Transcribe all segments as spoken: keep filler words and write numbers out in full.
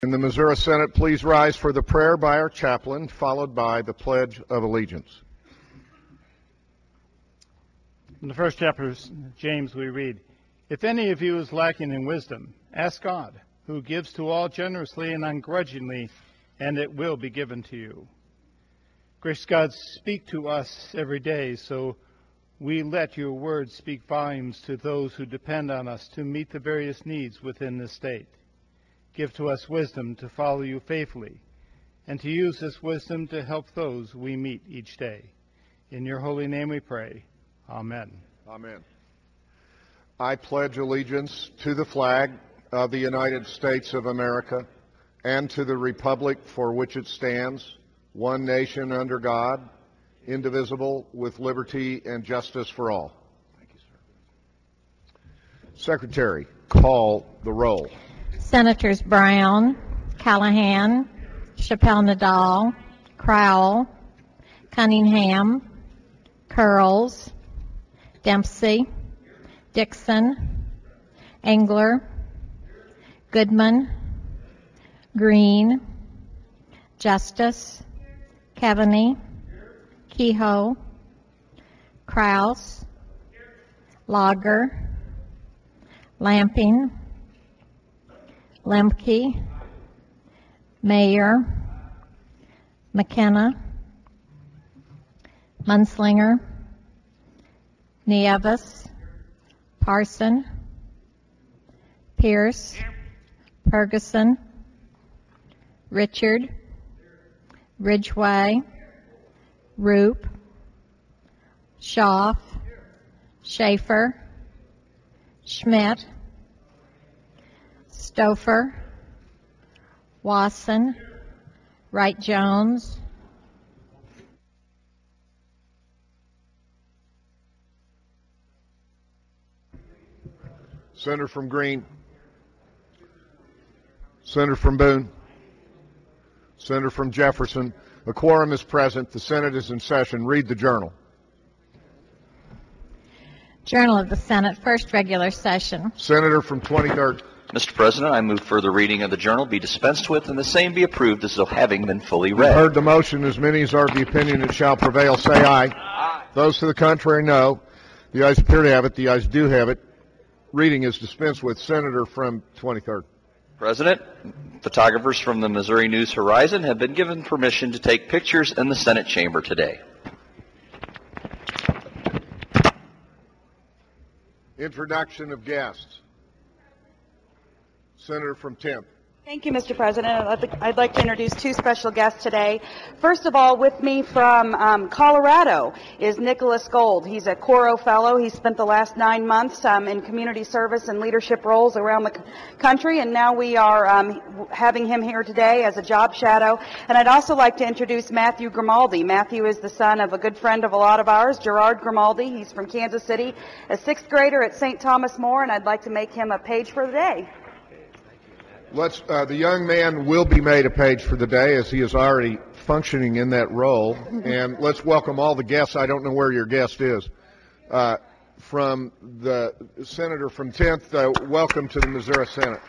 In the Missouri Senate, please rise for the prayer by our chaplain, followed by the Pledge of Allegiance. In the first chapter of James we read, "If any of you is lacking in wisdom, ask God, who gives to all generously and ungrudgingly, and it will be given to you." Gracious God, speak to us every day, so we let your words speak volumes to those who depend on us to meet the various needs within this state. Give to us wisdom to follow you faithfully, and to use this wisdom to help those we meet each day. In your holy name we pray. Amen. Amen. I pledge allegiance to the flag of the United States of America and to the republic for which it stands, one nation under God, indivisible, with liberty and justice for all. Thank you, sir. Secretary, call the roll. Senators Brown, Callahan, Chappelle-Nadal, Crowell, Cunningham, Curls, Dempsey, Dixon, Engler, Goodman, Green, Justice, Keaveney, Kehoe, Kraus, Lager, Lamping, Lemke, Mayer, McKenna, Munslinger, Nieves, Parson, Pierce, Ferguson, Richard, Ridgway, Roop, Schaaf, Schaefer, Schmidt, Stouffer, Wasson, Wright-Jones, Senator from Green, Senator from Boone, Senator from Jefferson. A quorum is present. The Senate is in session. Read the journal. Journal of the Senate, first regular session. Senator from twenty-third. Mister President, I move further reading of the journal be dispensed with and the same be approved as though having been fully read. You've heard the motion. As many as are of the opinion it shall prevail, say aye. Aye. Those to the contrary, no. The ayes appear to have it. The ayes do have it. Reading is dispensed with. Senator from twenty-third. President, photographers from the Missouri News Horizon have been given permission to take pictures in the Senate chamber today. Introduction of guests. Senator from tenth. Thank you, Mister President. I'd like to introduce two special guests today. First of all, with me from um, Colorado is Nicholas Gold. He's a Coro Fellow. He spent the last nine months um, in community service and leadership roles around the c- country, and now we are um, having him here today as a job shadow. And I'd also like to introduce Matthew Grimaldi. Matthew is the son of a good friend of a lot of ours, Gerard Grimaldi. He's from Kansas City, a sixth grader at Saint Thomas More, and I'd like to make him a page for the day. Let's, uh, the young man will be made a page for the day as he is already functioning in that role. And let's welcome all the guests. I don't know where your guest is. Uh, from the Senator from tenth, uh, welcome to the Missouri Senate.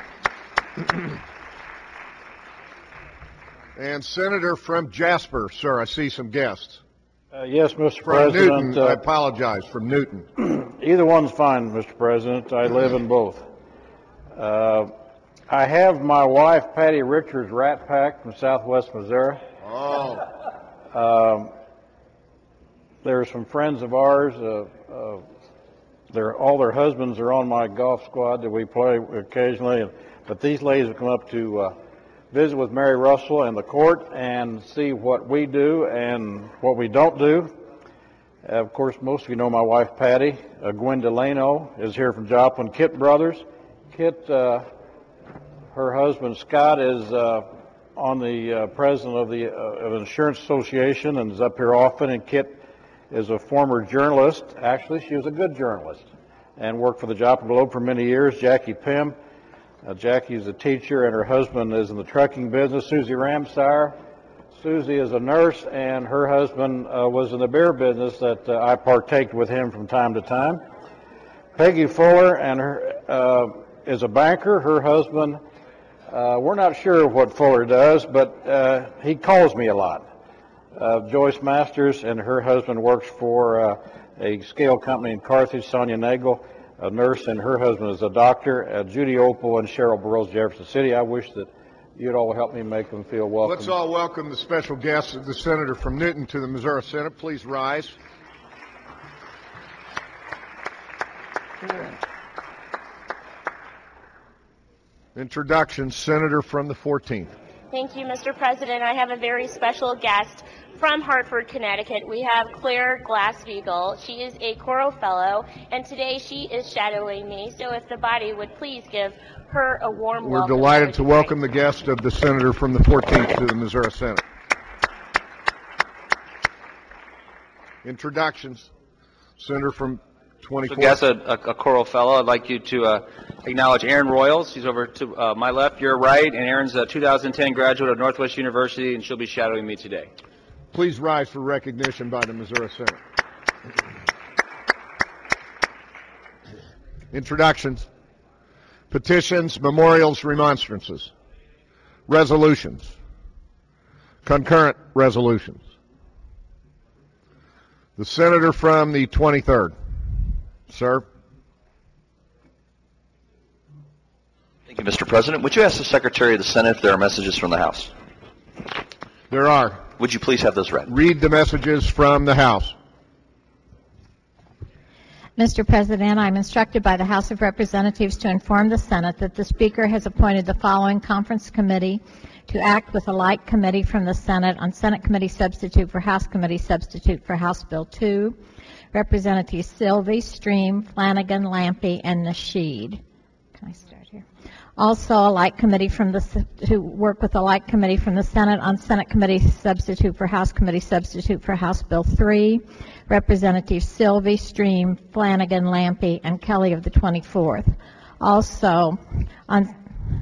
And Senator from Jasper, sir, I see some guests. Uh, yes, Mister From President. Newton, uh, I apologize, from Newton. Either one's fine, Mister President. I live in both. Uh, I have my wife, Patty Richards, Rat Pack from Southwest Missouri. Oh. Um, there are some friends of ours. Uh, uh, they're, all their husbands are on my golf squad that we play occasionally. But these ladies have come up to uh, visit with Mary Russell and the court and see what we do and what we don't do. Uh, of course, most of you know my wife, Patty. Uh, Gwen Delano is here from Joplin. Kit Brothers. Kit... Uh, Her husband, Scott, is uh, on the uh, president of the uh, of Insurance Association and is up here often. And Kit is a former journalist. Actually, she was a good journalist and worked for the Joplin Globe for many years. Jackie Pym. Uh, Jackie is a teacher, and her husband is in the trucking business. Susie Ramsire. Susie is a nurse, and her husband uh, was in the beer business that uh, I partaked with him from time to time. Peggy Fuller and her uh, is a banker. Her husband Uh, we're not sure what Fuller does, but uh, he calls me a lot. Uh, Joyce Masters and her husband works for uh, a scale company in Carthage, Sonia Nagel, a nurse, and her husband is a doctor. Uh, Judy Opal and Cheryl Burrows, Jefferson City. I wish that you'd all help me make them feel welcome. Let's all welcome the special guest, the Senator from Newton, to the Missouri Senate. Please rise. Introduction, Senator from the fourteenth. Thank you, Mister President. I have a very special guest from Hartford, Connecticut. We have Claire Glass-Steagall. She is a Coro Fellow, and today she is shadowing me. So if the body would please give her a warm We're welcome. We're delighted to welcome the guest of the Senator from the fourteenth to the Missouri Senate. Introductions, Senator from twenty-fourth. So, guest, a, a, a Coro Fellow, I'd like you to uh, acknowledge Aaron Royals. He's over to uh, my left, your right, and Aaron's a two thousand ten graduate of Northwest University, and she'll be shadowing me today. Please rise for recognition by the Missouri Senate. Introductions, petitions, memorials, remonstrances, resolutions, concurrent resolutions. The Senator from the twenty-third. Sir. Thank you, Mister President. Would you ask the Secretary of the Senate if there are messages from the House? There are. Would you please have those read? Read the messages from the House. Mister President, I'm instructed by the House of Representatives to inform the Senate that the Speaker has appointed the following conference committee to act with a like committee from the Senate on Senate Committee Substitute for House Committee Substitute for House Bill two, Representatives Sylvie, Stream, Flanagan, Lampe, and Nasheed. Can I start here? Also, a like committee from the to work with a like committee from the Senate on Senate Committee Substitute for House Committee Substitute for House Bill three, Representatives Sylvie, Stream, Flanagan, Lampe, and Kelly of the twenty-fourth. Also, on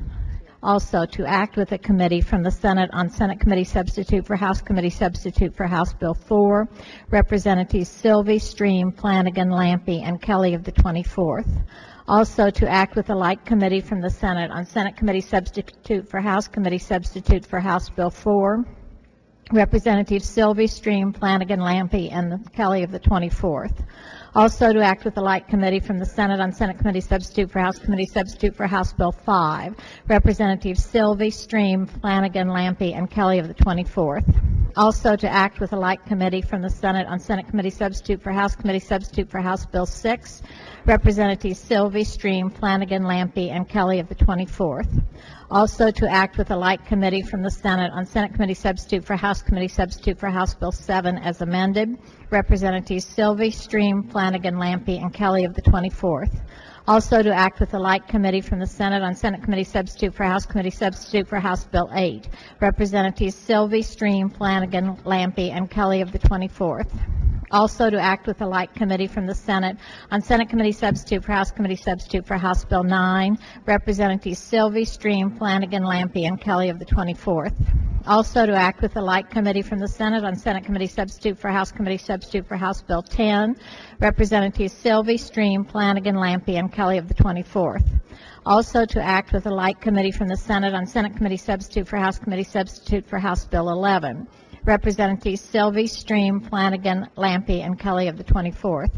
Also, to act with a committee from the Senate on Senate Committee Substitute for House Committee Substitute for House Bill four, Representatives Sylvie, Stream, Flanagan, Lampe, and Kelly of the twenty-fourth. Also, to act with a like committee from the Senate on Senate Committee Substitute for House Committee Substitute for House Bill four, Representatives Sylvie, Stream, Flanagan, Lampe, and Kelly of the twenty-fourth. Also, to act with a like committee from the Senate on Senate Committee Substitute for House Committee Substitute for House Bill five, Representatives Sylvie, Stream, Flanagan, Lampe, and Kelly of the twenty-fourth. Also, to act with a like committee from the Senate on Senate Committee Substitute for House Committee Substitute for House Bill six, Representatives Sylvie, Stream, Flanagan, Lampe, and Kelly of the twenty-fourth. Also, to act with a like committee from the Senate on Senate Committee Substitute for House Committee Substitute for House Bill seven as amended, Representatives Sylvie, Stream, Flanagan, Lampe, and Kelly of the twenty-fourth. Also, to act with a like committee from the Senate on Senate Committee Substitute for House Committee Substitute for House Bill eight, Representatives Sylvie, Stream, Flanagan, Lampe, and Kelly of the twenty-fourth. Also, to act with a like committee from the Senate on Senate Committee Substitute for House Committee Substitute for House Bill nine, Representatives Sylvie, Stream, Flanagan, Lampe, and Kelly of the twenty-fourth. Also, to act with a like committee from the Senate on Senate Committee Substitute for House Committee Substitute for House Bill ten, Representatives Sylvie, Stream, Flanagan, Lampe, and Kelly of the twenty-fourth. Also, to act with a like committee from the Senate on Senate Committee Substitute for House Committee Substitute for House Bill eleven, Representatives Sylvie, Stream, Flanagan, Lampe, and Kelly of the twenty-fourth.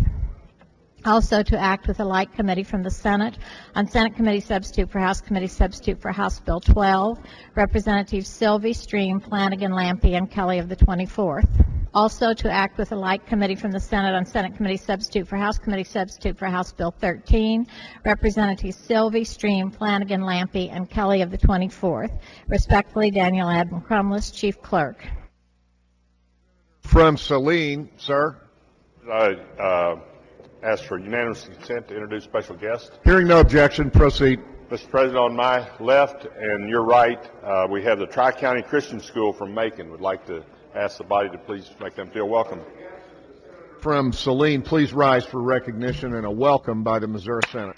Also, to act with a like committee from the Senate on Senate Committee Substitute for House Committee Substitute for House Bill twelve, Representatives Sylvie, Stream, Flanagan, Lampe, and Kelly of the twenty-fourth. Also, to act with a like committee from the Senate on Senate Committee Substitute for House Committee Substitute for House Bill thirteen, Representatives Sylvie, Stream, Flanagan, Lampe, and Kelly of the twenty-fourth. Respectfully, Daniel Adams Crumless, Chief Clerk. From Saline, sir. I uh, ask for unanimous consent to introduce special guest. Hearing no objection, proceed. Mister President, on my left and your right, uh, we have the Tri-County Christian School from Macon. Would like to ask the body to please make them feel welcome. From Saline, please rise for recognition and a welcome by the Missouri Senate.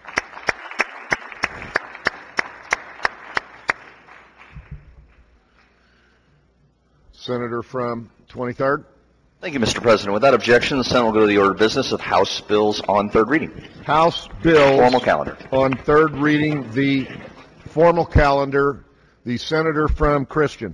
Senator from twenty-third. Thank you, Mister President. Without objection, the Senate will go to the order of business of House bills on third reading. House bills Formal calendar. on third reading. The formal calendar, the senator from Christian.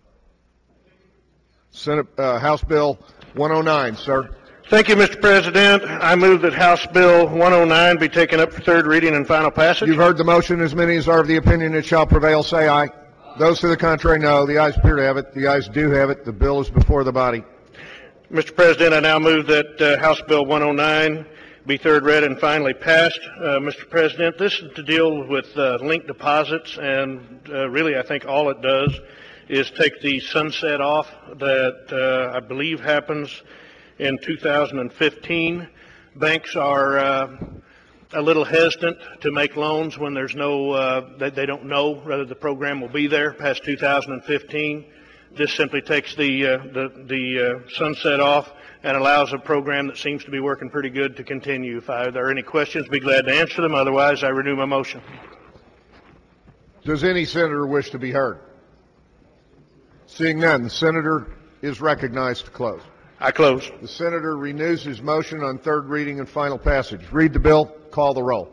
Senate, uh, House Bill one oh nine, sir. Thank you, Mister President. I move that House Bill one oh nine be taken up for third reading and final passage. You've heard the motion. As many as are of the opinion it shall prevail, say aye. Those to the contrary, no. The ayes appear to have it. The ayes do have it. The bill is before the body. Mister President, I now move that uh, House Bill one oh nine be third read and finally passed. Uh, Mister President, this is to deal with uh, linked deposits, and uh, really I think all it does is take the sunset off that uh, I believe happens in two thousand fifteen. Banks are uh, a little hesitant to make loans when there's no, uh, they, they don't know whether the program will be there past two thousand fifteen. This simply takes the, uh, the, the uh, sunset off and allows a program that seems to be working pretty good to continue. If I, there are any questions, I'd be glad to answer them. Otherwise, I renew my motion. Does any senator wish to be heard? Seeing none, the senator is recognized to close. I close. The senator renews his motion on third reading and final passage. Read the bill. Call the roll.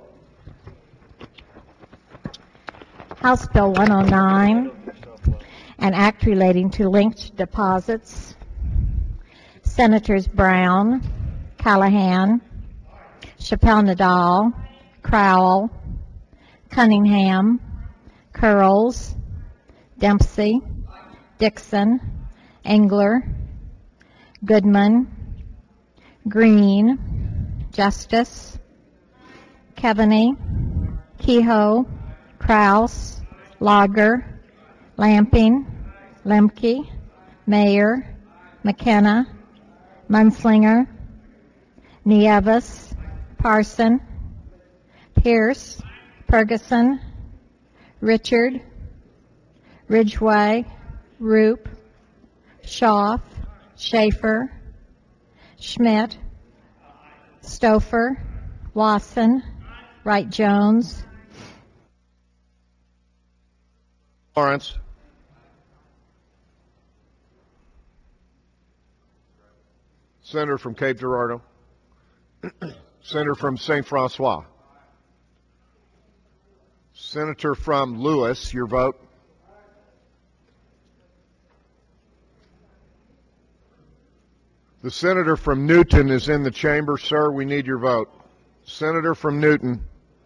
House Bill one oh nine, an act relating to linked deposits. Senators Brown, Callahan, Chappelle-Nadal, Crowell, Cunningham, Curls, Dempsey, Dixon, Engler, Goodman, Green, Justice, Keaveney, Kehoe, Kraus, Lager, Lamping, Lemke, Mayer, McKenna, Munslinger, Nieves, Parson, Pierce, Ferguson, Richard, Ridgway, Roop, Schaaf, Schaefer, Schmidt, Stouffer, Wasson, Wright-Jones, Lawrence. Senator from Cape Girardeau. Senator from Saint Francois. Senator from Lewis, your vote. The senator from Newton is in the chamber, sir. We need your vote. Senator from Newton.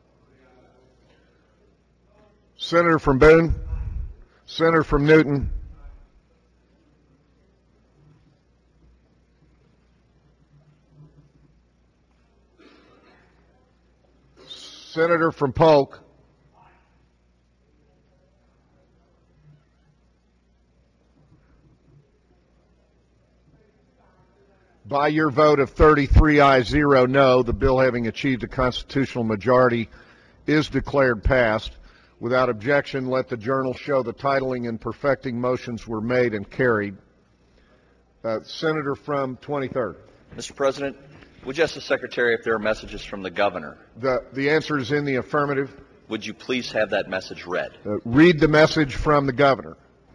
Senator from Boone. Senator from Newton. Senator from Polk. By your vote of thirty-three ayes, zero no, the bill having achieved a constitutional majority is declared passed. Without objection, let the journal show the titling and perfecting motions were made and carried. Uh, Senator from twenty-third. Mister President, would you ask the Secretary if there are messages from the Governor? The, the answer is in the affirmative. Would you please have that message read? Uh, read the message from the Governor.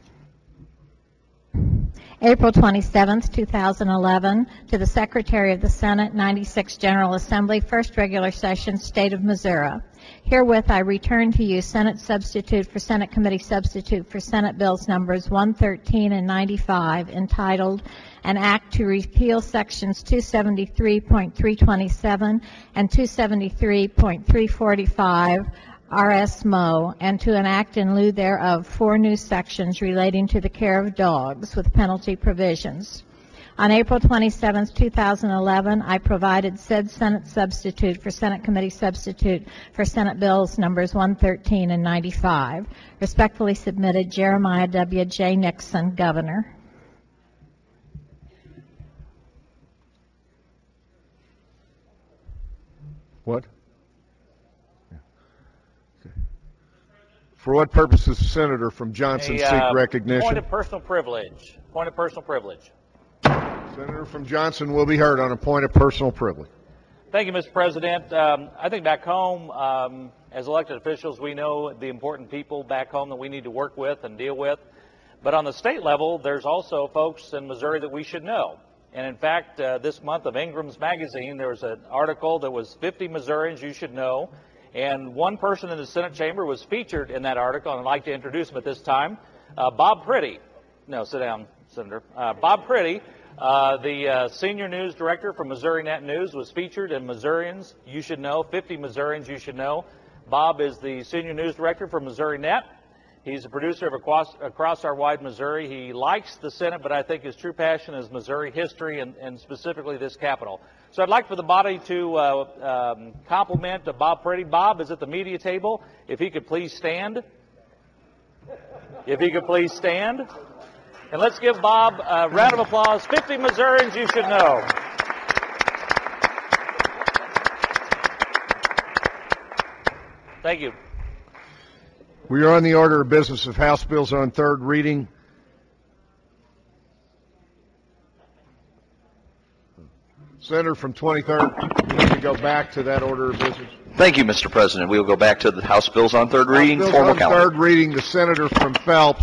April twenty-seventh, two thousand eleven, to the Secretary of the Senate, ninety-sixth General Assembly, First Regular Session, State of Missouri. Herewith I return to you Senate Substitute for Senate Committee Substitute for Senate Bills Numbers one thirteen and ninety-five, entitled An Act to Repeal Sections two seventy-three point three twenty-seven and two seventy-three point three forty-five R S M O, and to enact in lieu thereof four new sections relating to the care of dogs with penalty provisions. On April twenty-seventh, two thousand eleven, I provided said Senate substitute for Senate Committee Substitute for Senate Bills Numbers one thirteen and ninety-five. Respectfully submitted, Jeremiah W. J. Nixon, Governor. What? For what purpose does the senator from Johnson a, seek uh, recognition? Point of personal privilege. Point of personal privilege. Senator from Johnson will be heard on a point of personal privilege. Thank you, Mister President. Um, I think back home, um, as elected officials, we know the important people back home that we need to work with and deal with. But on the state level, there's also folks in Missouri that we should know. And in fact, uh, this month of Ingram's Magazine, there was an article that was fifty Missourians you should know. And one person in the Senate chamber was featured in that article, and I'd like to introduce him at this time. Uh, Bob Priddy. No, sit down, Senator. Uh, Bob Priddy, uh, the uh, senior news director from Missouri Net News, was featured in Missourians You Should Know, fifty Missourians You Should Know. Bob is the senior news director for Missouri Net. He's a producer of Across, Across Our Wide Missouri. He likes the Senate, but I think his true passion is Missouri history and, and specifically this capital. So I'd like for the body to uh, um, compliment uh, Bob Priddy. Bob is at the media table. If he could please stand. If he could please stand. And let's give Bob a round of applause. fifty Missourians You Should Know. Thank you. We are on the order of business of House bills on third reading. Senator from twenty-third, we need to go back to that order of business. Thank you, Mister President. We will go back to the House bills on third House reading. bills Formal on calendar. third reading, the senator from Phelps.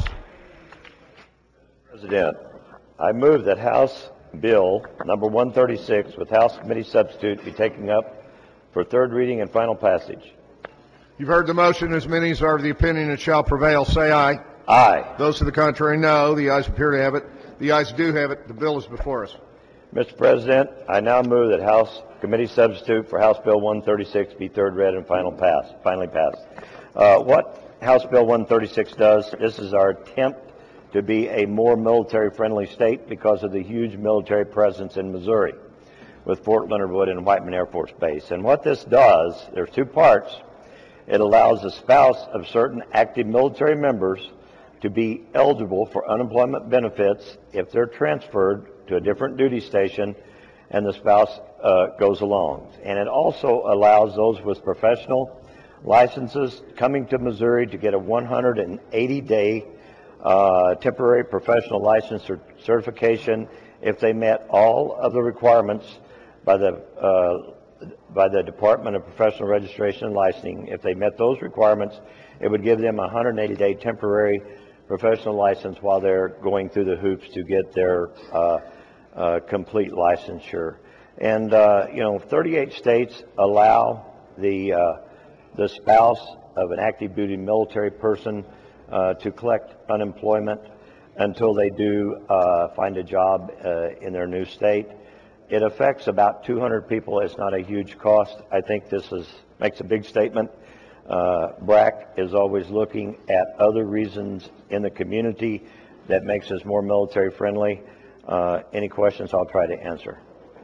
President, I move that House Bill number one thirty-six with House Committee substitute be taken up for third reading and final passage. You've heard the motion. As many as are of the opinion it shall prevail, say aye. Aye. Those to the contrary, no. The ayes appear to have it. The ayes do have it. The bill is before us. Mister President, I now move that House Committee substitute for House Bill one thirty-six be third read and final pass, finally passed. Uh, what House Bill one thirty-six does, this is our attempt to be a more military-friendly state because of the huge military presence in Missouri with Fort Leonard Wood and Whiteman Air Force Base. And what this does, there's two parts. It allows the spouse of certain active military members to be eligible for unemployment benefits if they're transferred to a different duty station and the spouse uh, goes along. And it also allows those with professional licenses coming to Missouri to get a one hundred eighty day uh, temporary professional license or certification if they met all of the requirements by the uh, by the Department of Professional Registration and Licensing. If they met those requirements, it would give them a one hundred eighty day temporary professional license while they're going through the hoops to get their uh, uh, complete licensure. And, uh, you know, thirty-eight states allow the, uh, the spouse of an active duty military person uh, to collect unemployment until they do uh, find a job uh, in their new state. It affects about two hundred people. It's not a huge cost. I think this is makes a big statement. Uh, B R A C is always looking at other reasons in the community that makes us more military friendly. Uh, any questions, I'll try to answer.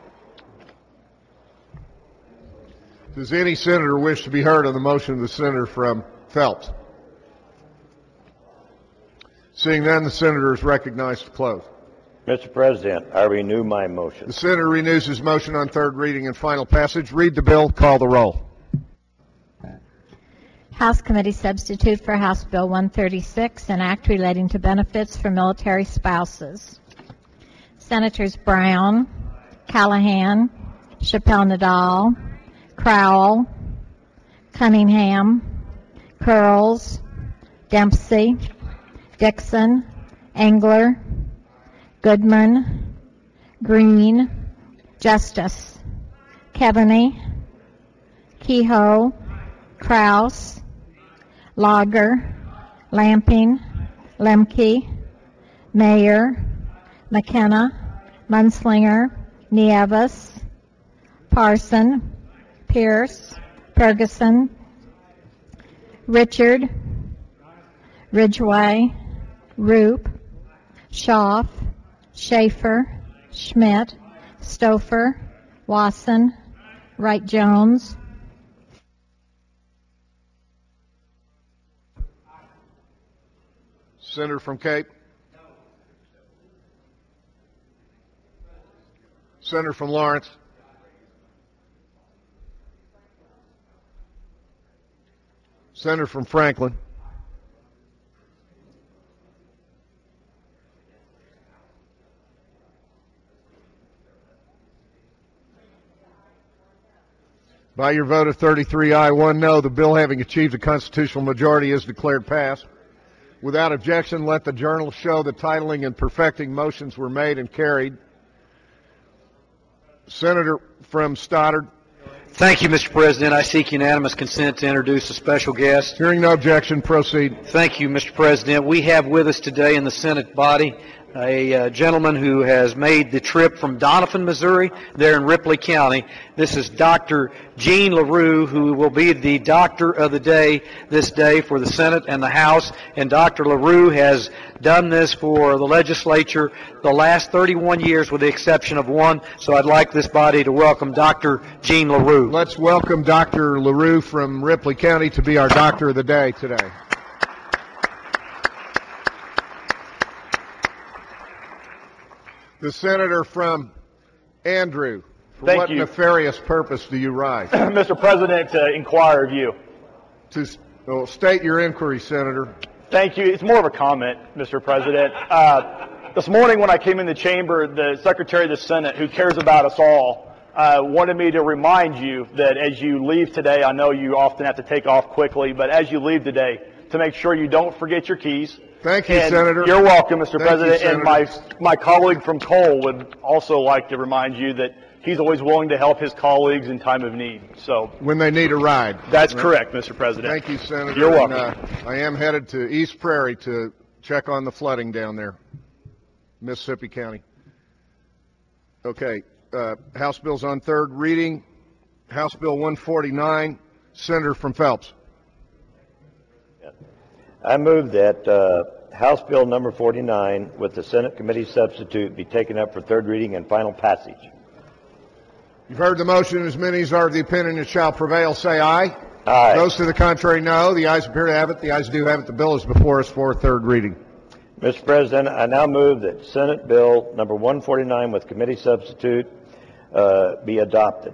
Does any senator wish to be heard on the motion of the senator from Phelps? Seeing none, the senator is recognized to close. Mister President, I renew my motion. The senator renews his motion on third reading and final passage. Read the bill. Call the roll. House Committee substitute for House Bill one thirty-six, an act relating to benefits for military spouses. Senators Brown, Callahan, Chappelle-Nadal, Crowell, Cunningham, Curls, Dempsey, Dixon, Engler, Goodman, Green, Justice, Keaveney, Kehoe, Kraus, Lager, Lamping, Lemke, Mayer, McKenna, Munslinger, Nieves, Parson, Pierce, Ferguson, Richard, Ridgway, Roop, Schaaf, Schaefer, Schmidt, Stouffer, Wasson, Wright-Jones, Senator from Cape? Senator from Lawrence? Senator from Franklin? By your vote of thirty-three aye, one no, the bill having achieved a constitutional majority is declared passed. Without objection, let the journal show the titling and perfecting motions were made and carried. Senator from Stoddard. Thank you, Mister President. I seek unanimous consent to introduce a special guest. Hearing no objection, proceed. Thank you, Mister President. We have with us today in the Senate body a uh, gentleman who has made the trip from Doniphan, Missouri, there in Ripley County. This is Doctor Gene LaRue, who will be the doctor of the day this day for the Senate and the House. And Doctor LaRue has done this for the legislature the last thirty-one years with the exception of one. So I'd like this body to welcome Doctor Gene LaRue. Let's welcome Doctor LaRue from Ripley County to be our doctor of the day today. The senator from Andrew. For Thank what you. nefarious purpose do you rise? Mister President, to inquire of you. To well, state your inquiry, Senator. Thank you. It's more of a comment, Mister President. Uh, this morning when I came in the chamber, the Secretary of the Senate, who cares about us all, uh, wanted me to remind you that as you leave today, I know you often have to take off quickly, but as you leave today, to make sure you don't forget your keys. Thank you, and Senator. You're welcome, Mister Thank President. you, and my my colleague from Cole would also like to remind you that he's always willing to help his colleagues in time of need. So when they need a ride. That's right? correct, Mister President. Thank you, Senator. You're welcome. And, uh, I am headed to East Prairie to check on the flooding down there, Mississippi County. Okay, uh, House Bill's on third reading. House Bill one forty-nine, Senator from Phelps. I move that uh, House Bill number forty-nine with the Senate committee substitute be taken up for third reading and final passage. You've heard the motion. As many as are of the opinion it shall prevail, say aye. Aye. Those to the contrary, no. The ayes appear to have it. The ayes do have it. The bill is before us for third reading. Mister President, I now move that Senate Bill number one forty-nine with committee substitute uh, be adopted.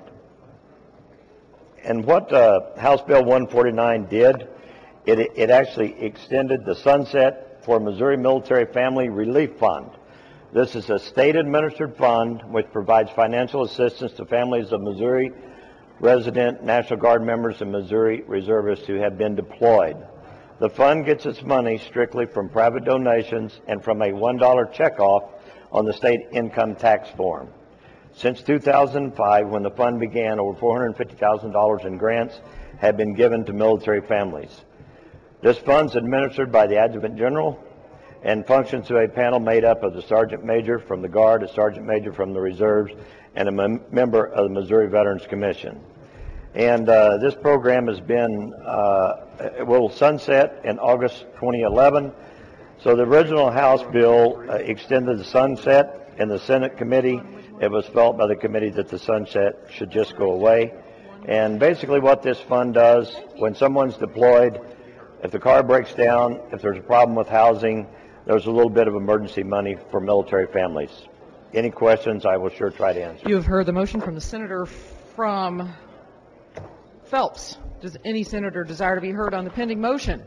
And what uh, House Bill one forty-nine did, it, it actually extended the sunset for Missouri Military Family Relief Fund. This is a state-administered fund which provides financial assistance to families of Missouri resident National Guard members and Missouri reservists who have been deployed. The fund gets its money strictly from private donations and from a one dollar checkoff on the state income tax form. Since two thousand five, when the fund began, over four hundred fifty thousand dollars in grants have been given to military families. This fund is administered by the Adjutant General and functions through a panel made up of the Sergeant Major from the Guard, a Sergeant Major from the Reserves, and a mem member of the Missouri Veterans Commission. And uh, this program has been, uh, it will sunset in August twenty eleven. So the original House bill uh, extended the sunset. In the Senate committee, it was felt by the committee that the sunset should just go away. And basically what this fund does, when someone's deployed, if the car breaks down, if there's a problem with housing, there's a little bit of emergency money for military families. Any questions, I will sure try to answer. You have heard the motion from the senator from Phelps. Does any senator desire to be heard on the pending motion?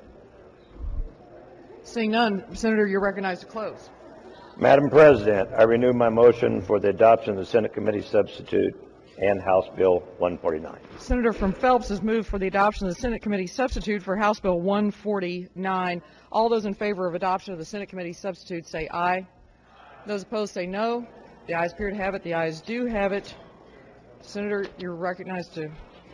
Seeing none, Senator, you're recognized to close. Madam President, I renew my motion for the adoption of the Senate committee substitute and House Bill one forty-nine. Senator from Phelps has moved for the adoption of the Senate committee substitute for House Bill one forty-nine. All those in favor of adoption of the Senate committee substitute say aye. Those opposed say no. The ayes appear to have it. The ayes do have it. Senator, you're recognized to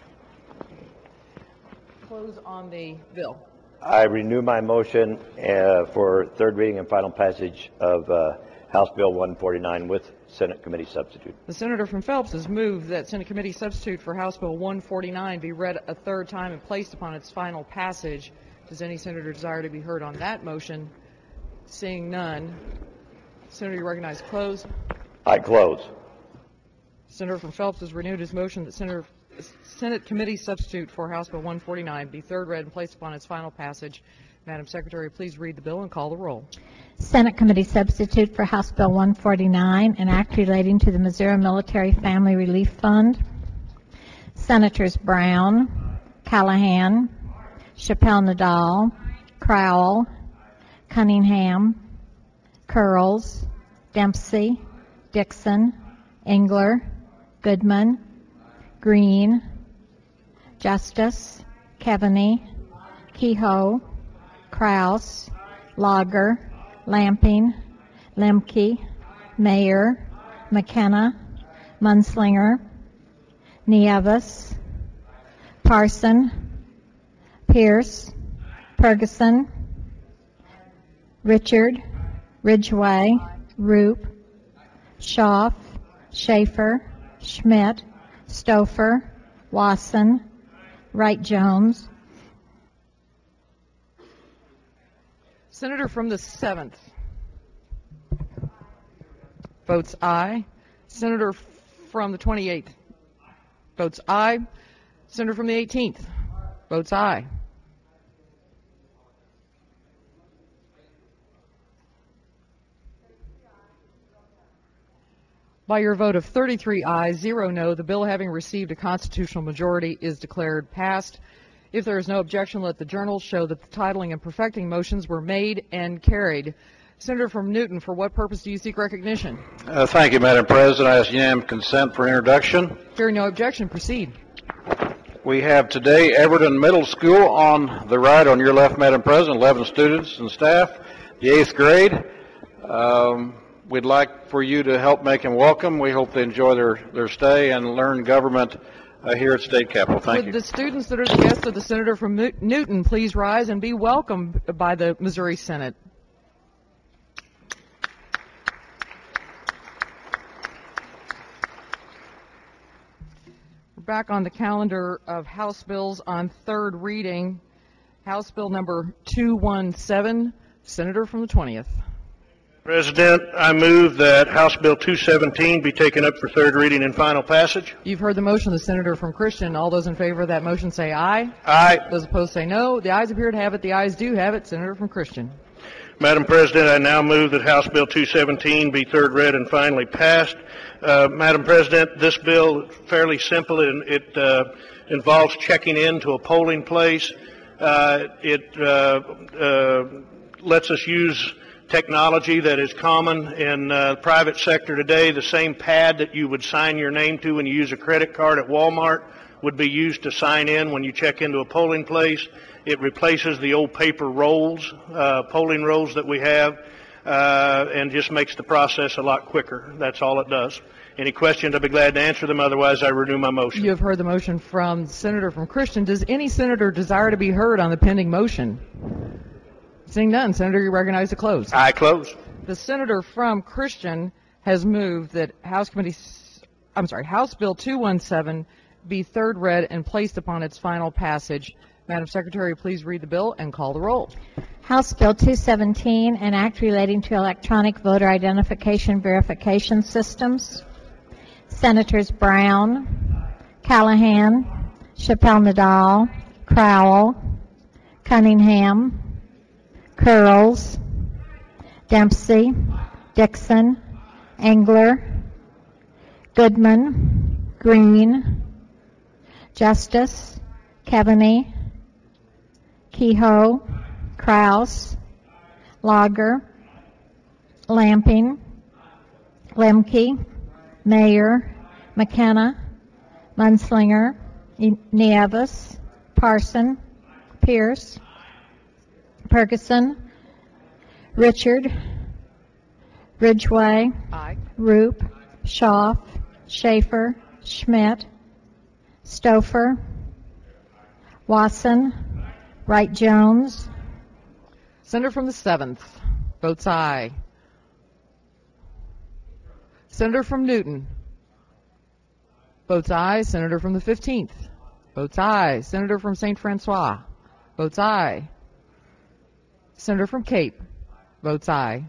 close on the bill. I renew my motion uh, for third reading and final passage of uh, House Bill one forty-nine with Senate committee substitute. The senator from Phelps has moved that Senate committee substitute for House Bill one forty-nine be read a third time and placed upon its final passage. Does any senator desire to be heard on that motion? Seeing none, Senator, you recognize close. I close. Senator from Phelps has renewed his motion that Senator Senate committee substitute for House Bill one forty-nine be third read and placed upon its final passage. Madam Secretary, please read the bill and call the roll. Senate committee substitute for House Bill one forty-nine, an act relating to the Missouri Military Family Relief Fund. Senators Brown, Callahan, Chappelle Nadal, Crowell, Cunningham, Curls, Dempsey, Dixon, Engler, Goodman, Green, Justice, Keaveney, Kehoe, Kraus, Lager, Lamping, Lemke, Mayer, McKenna, Munslinger, Nieves, Parson, Pierce, Ferguson, Richard, Ridgway, Roop, Schaaf, Schaefer, Schmidt, Stouffer, Wasson, Wright-Jones. Senator from the seventh votes aye. Senator from the twenty-eighth votes aye. Senator from the eighteenth votes aye. By your vote of thirty-three ayes, zero no, the bill having received a constitutional majority is declared passed. If there is no objection, let the journal show that the titling and perfecting motions were made and carried. Senator from Newton, for what purpose do you seek recognition? Uh, thank you, Madam President. I ask unanimous consent for introduction. Hearing no objection, proceed. We have today Everton Middle School on the right, on your left, Madam President, eleven students and staff, the eighth grade. Um, we'd like for you to help make them welcome. We hope they enjoy their, their stay and learn government uh, here at State Capitol. Thank Would you. the students that are the guests of the Senator from New- Newton please rise and be welcomed by the Missouri Senate? We're back on the calendar of House bills on third reading. House Bill number two seventeen, Senator from the twentieth. President, I move that House Bill two seventeen be taken up for third reading and final passage. You've heard the motion of the Senator from Christian. All those in favor of that motion say aye. Aye. Those opposed say no. The ayes appear to have it. The ayes do have it. Senator from Christian. Madam President, I now move that House Bill two seventeen be third read and finally passed. Uh, Madam President, this bill is fairly simple. It, it uh, involves checking into a polling place. Uh, it uh, uh, lets us use technology that is common in uh, the private sector today. The same pad that you would sign your name to when you use a credit card at Walmart would be used to sign in when you check into a polling place. It replaces the old paper rolls, uh, polling rolls that we have, uh, and just makes the process a lot quicker. That's all it does. Any questions, I'd be glad to answer them. Otherwise, I renew my motion. You have heard the motion from the Senator from Christian. Does any senator desire to be heard on the pending motion? Seeing none, Senator, you recognize to close. I close. The Senator from Christian has moved that House Committee, I'm sorry, House Bill two seventeen be third read and placed upon its final passage. Madam Secretary, please read the bill and call the roll. House Bill two seventeen, an act relating to electronic voter identification verification systems. Senators Brown, Callahan, Chappelle-Nadal, Crowell, Cunningham, Curls, Dempsey, Dixon, Engler, Goodman, Green, Justice, Keaveney, Kehoe, Kraus, Lager, Lamping, Lemke, Mayer, McKenna, Munslinger, Nieves, Parson, Pierce, Ferguson, Richard, Ridgway, Aye. Roop, Schaaf, Schaefer, Schmidt, Stouffer, Wasson, Wright-Jones. Senator from the seventh votes aye. Senator from Newton votes aye. Senator from the fifteenth votes aye. Senator from Saint Francois votes aye. Senator from Cape votes aye.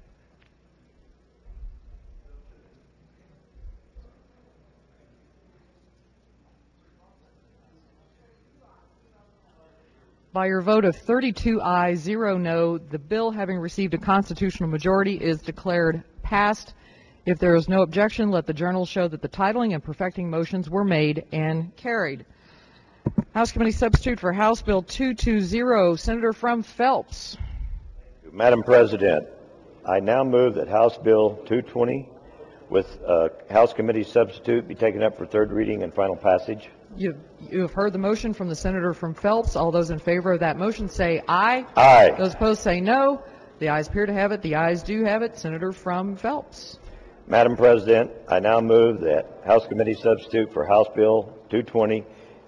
By your vote of thirty-two ayes, zero no, the bill having received a constitutional majority is declared passed. If there is no objection, let the journal show that the titling and perfecting motions were made and carried. House Committee Substitute for House Bill two twenty, Senator from Phelps. Madam President, I now move that House Bill two twenty with uh, House Committee Substitute be taken up for third reading and final passage. You, you have heard the motion from the Senator from Phelps. All those in favor of that motion say aye. Aye. Those opposed say no. The ayes appear to have it. The ayes do have it. Senator from Phelps. Madam President, I now move that House Committee Substitute for House Bill two twenty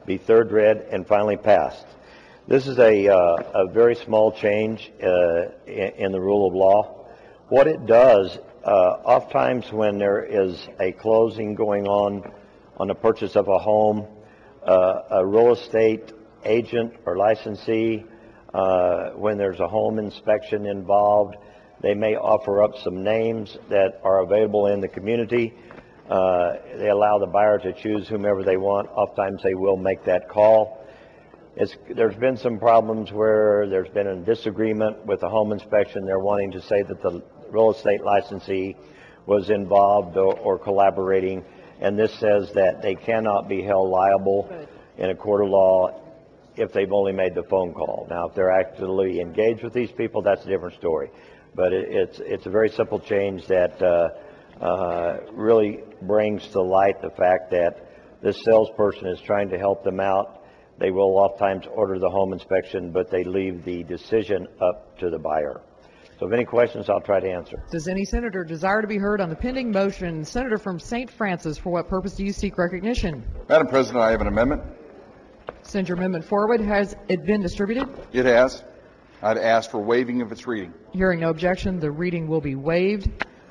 be third read and finally passed. This is a, uh, a very small change uh, in, in the rule of law. What it does, uh, oftentimes when there is a closing going on on the purchase of a home, uh, a real estate agent or licensee, uh, when there's a home inspection involved, they may offer up some names that are available in the community. Uh, they allow the buyer to choose whomever they want. Oftentimes they will make that call. It's, there's been some problems where there's been a disagreement with the home inspection. They're wanting to say that the real estate licensee was involved or, or collaborating, and this says that they cannot be held liable in a court of law if they've only made the phone call. Now, if they're actively engaged with these people, that's a different story. But it, it's, it's a very simple change that uh, uh, really brings to light the fact that this salesperson is trying to help them out. They will oftentimes order the home inspection, but they leave the decision up to the buyer. So if any questions, I'll try to answer. Does any senator desire to be heard on the pending motion? Senator from Saint Francis, for what purpose do you seek recognition? Madam President, I have an amendment. Send your amendment forward. Has it been distributed? It has. I'd ask for waiving of its reading. Hearing no objection, the reading will be waived.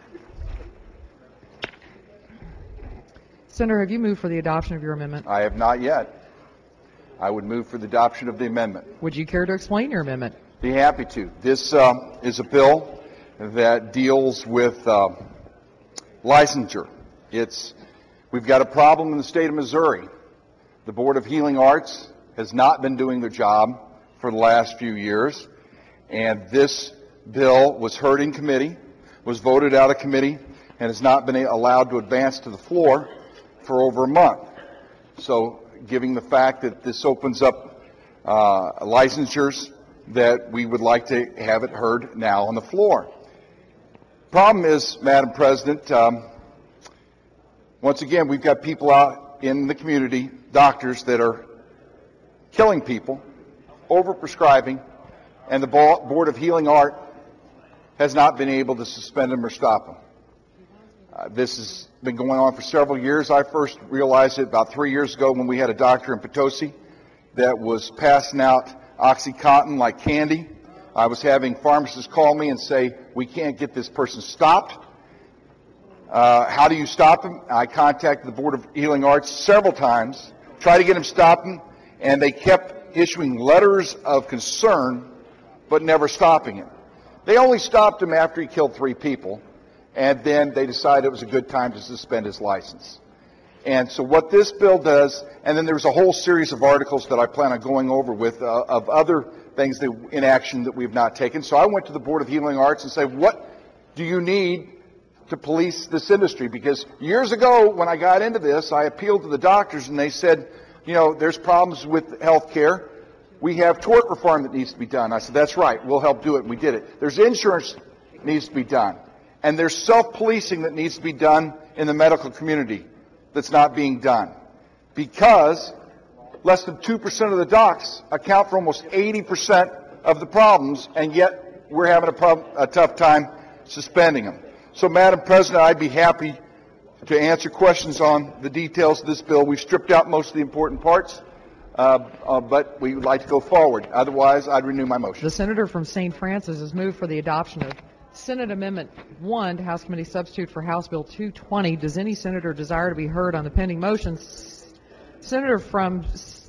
Senator, have you moved for the adoption of your amendment? I have not yet. I would move for the adoption of the amendment. Would you care to explain your amendment? Be happy to. This uh, is a bill that deals with uh, licensure. It's, we've got a problem in the state of Missouri. The Board of Healing Arts has not been doing their job for the last few years, and this bill was heard in committee, was voted out of committee, and has not been allowed to advance to the floor for over a month. So, given the fact that this opens up uh, licensures, that we would like to have it heard now on the floor. Problem is, Madam President, um, once again, we've got people out in the community, doctors that are killing people, overprescribing, and the Board of Healing Art has not been able to suspend them or stop them. Uh, this has been going on for several years. I first realized it about three years ago when we had a doctor in Potosi that was passing out OxyContin like candy. I was having pharmacists call me and say, we can't get this person stopped. Uh, how do you stop him? I contacted the Board of Healing Arts several times, tried to get him stopped, and they kept issuing letters of concern, but never stopping him. They only stopped him after he killed three people, and then they decided it was a good time to suspend his license. And so what this bill does, and then there's a whole series of articles that I plan on going over with uh, of other things that, in action that we've not taken. So I went to the Board of Healing Arts and said, what do you need to police this industry? Because years ago when I got into this, I appealed to the doctors and they said, you know, there's problems with health care. We have tort reform that needs to be done. I said, that's right, we'll help do it, and we did it. There's insurance that needs to be done. And there's self-policing that needs to be done in the medical community that's not being done. Because less than two percent of the docs account for almost eighty percent of the problems, and yet we're having a, problem, a tough time suspending them. So, Madam President, I'd be happy to answer questions on the details of this bill. We've stripped out most of the important parts, uh, uh, but we would like to go forward. Otherwise, I'd renew my motion. The senator from Saint Francis has moved for the adoption of Senate Amendment one to House Committee Substitute for House Bill two twenty. Does any senator desire to be heard on the pending motions? Senator from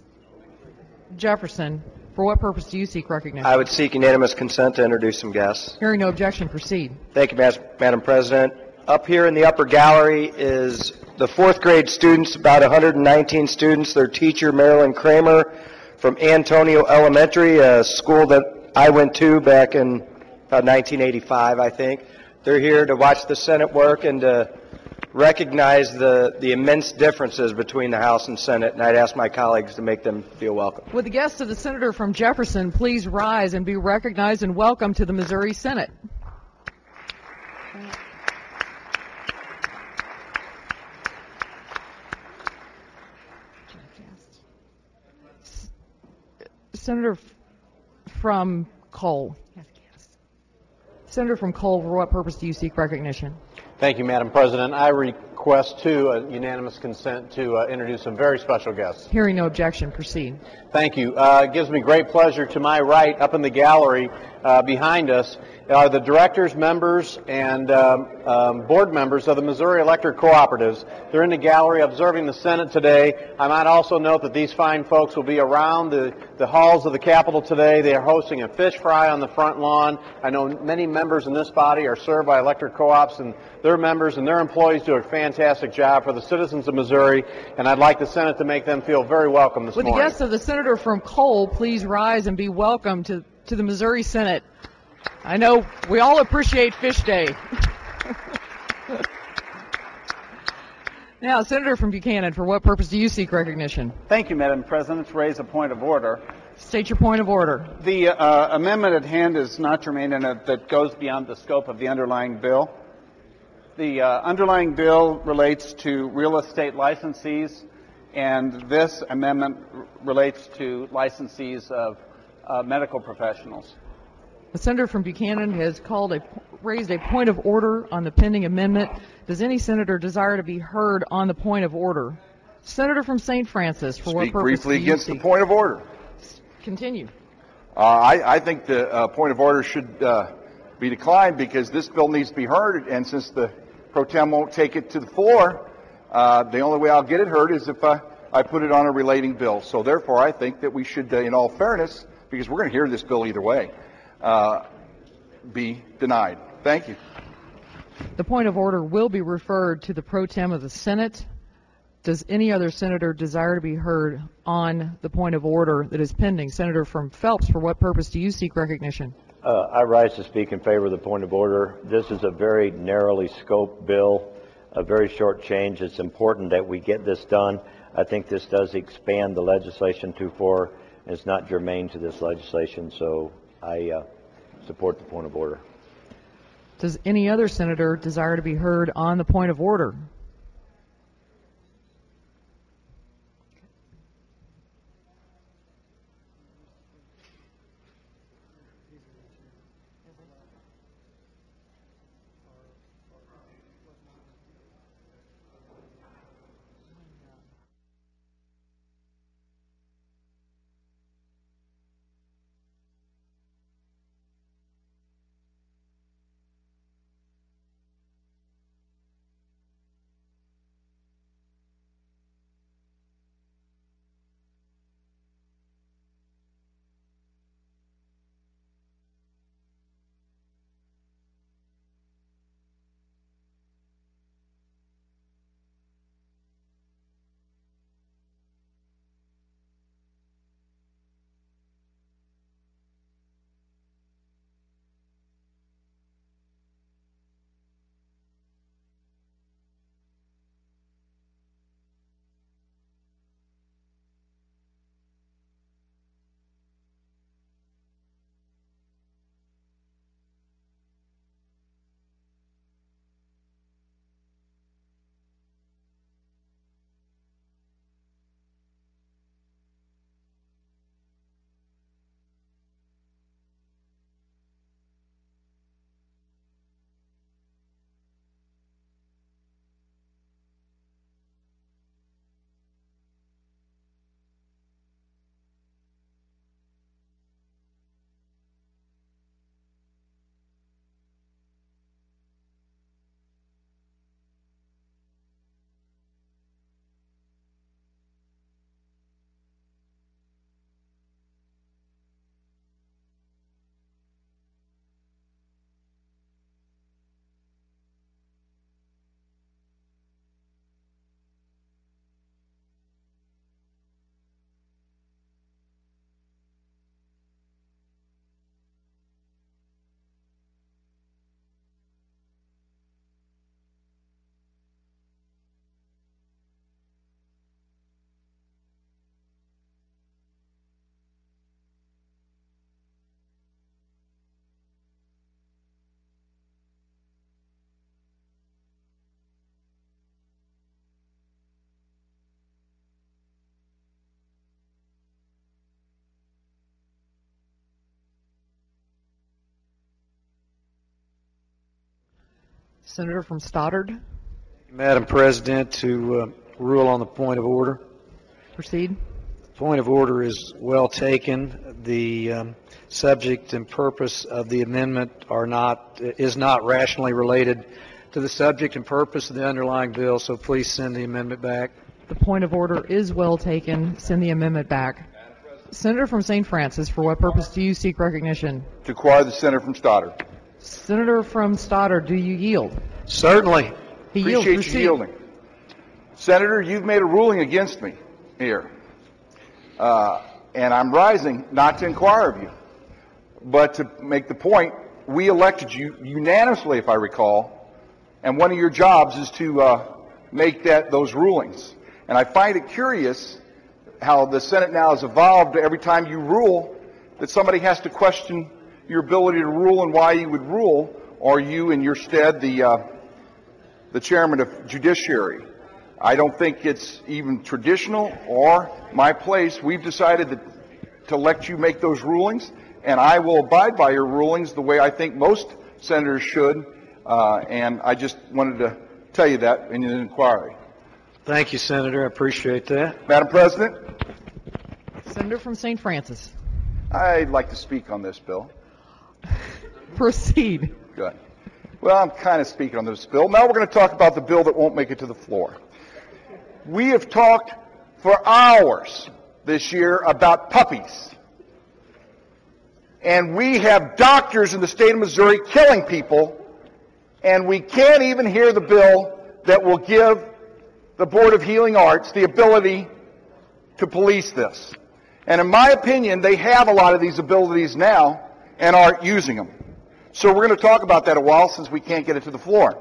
Jefferson, for what purpose do you seek recognition? I would seek unanimous consent to introduce some guests. Hearing no objection, proceed. Thank you, Madam President. Up here in the upper gallery is the fourth grade students, about one hundred nineteen students. Their teacher, Marilyn Kramer, from Antonio Elementary, a school that I went to back in about nineteen eighty-five, I think. They're here to watch the Senate work and to recognize the, the immense differences between the House and Senate, and I'd ask my colleagues to make them feel welcome. Would the guests of the senator from Jefferson please rise and be recognized and welcome to the Missouri Senate? Senator from Cole. Senator from Cole, for what purpose do you seek recognition? Thank you, Madam President. I request, too, a unanimous consent to uh, introduce some very special guests. Hearing no objection, proceed. Thank you. Uh, it gives me great pleasure. To my right, up in the gallery uh, behind us, are the directors, members, and um, um, board members of the Missouri Electric Cooperatives. They're in the gallery observing the Senate today. I might also note that these fine folks will be around the, the halls of the Capitol today. They are hosting a fish fry on the front lawn. I know many members in this body are served by electric co-ops, and their members and their employees do a fantastic job for the citizens of Missouri, and I'd like the Senate to make them feel very welcome this Would morning. the guests of the senator from Cole please rise and be welcome to, to the Missouri Senate? I know we all appreciate Fish Day. Now, Senator from Buchanan, for what purpose do you seek recognition? Thank you, Madam President. To raise a point of order. State your point of order. The uh, amendment at hand is not germane and uh, that goes beyond the scope of the underlying bill. The uh, underlying bill relates to real estate licensees, and this amendment r- relates to licensees of uh, medical professionals. The senator from Buchanan has called a, raised a point of order on the pending amendment. Does any senator desire to be heard on the point of order? Senator from Saint Francis, for what Speak purpose briefly do you against the seek? point of order. Continue. Uh, I, I think the uh, point of order should uh, be declined because this bill needs to be heard, and since the pro tem won't take it to the floor, uh, the only way I'll get it heard is if I, I put it on a relating bill. So therefore, I think that we should, uh, in all fairness, because we're going to hear this bill either way, uh, be denied. Thank you. The point of order will be referred to the pro tem of the Senate. Does any other senator desire to be heard on the point of order that is pending? Senator from Phelps, for what purpose do you seek recognition? Uh, I rise to speak in favor of the point of order. This is a very narrowly scoped bill, a very short change. It's important that we get this done. I think this does expand the legislation too far, and it's not germane to this legislation, so I uh, support the point of order. Does any other senator desire to be heard on the point of order? Senator from Stoddard. Madam President, to uh, rule on the point of order. Proceed. Point of order is well taken. The um, subject and purpose of the amendment are not is not rationally related to the subject and purpose of the underlying bill, so please send the amendment back. The point of order is well taken. Send the amendment back. Senator from Saint Francis, for what purpose do you seek recognition? To acquire the senator from Stoddard. Senator from Stoddard, do you yield? Certainly. He yields. Appreciate Proceed. you yielding. Senator, you've made a ruling against me here. Uh, and I'm rising not to inquire of you, but to make the point, we elected you unanimously, if I recall, and one of your jobs is to uh, make that those rulings. And I find it curious how the Senate now has evolved every time you rule that somebody has to question your ability to rule and why you would rule, or you in your stead the uh, the chairman of judiciary. I don't think it's even traditional or my place. We've decided that, to let you make those rulings, and I will abide by your rulings the way I think most senators should, uh, and I just wanted to tell you that in an inquiry. Thank you, Senator. I appreciate that. Madam President? Senator from Saint Francis. I'd like to speak on this bill. Proceed. Good. Well, I'm kind of speaking on this bill. Now we're going to talk about the bill that won't make it to the floor. We have talked for hours this year about puppies. And we have doctors in the state of Missouri killing people, and we can't even hear the bill that will give the Board of Healing Arts the ability to police this. And in my opinion, they have a lot of these abilities now and aren't using them. So we're going to talk about that a while since we can't get it to the floor.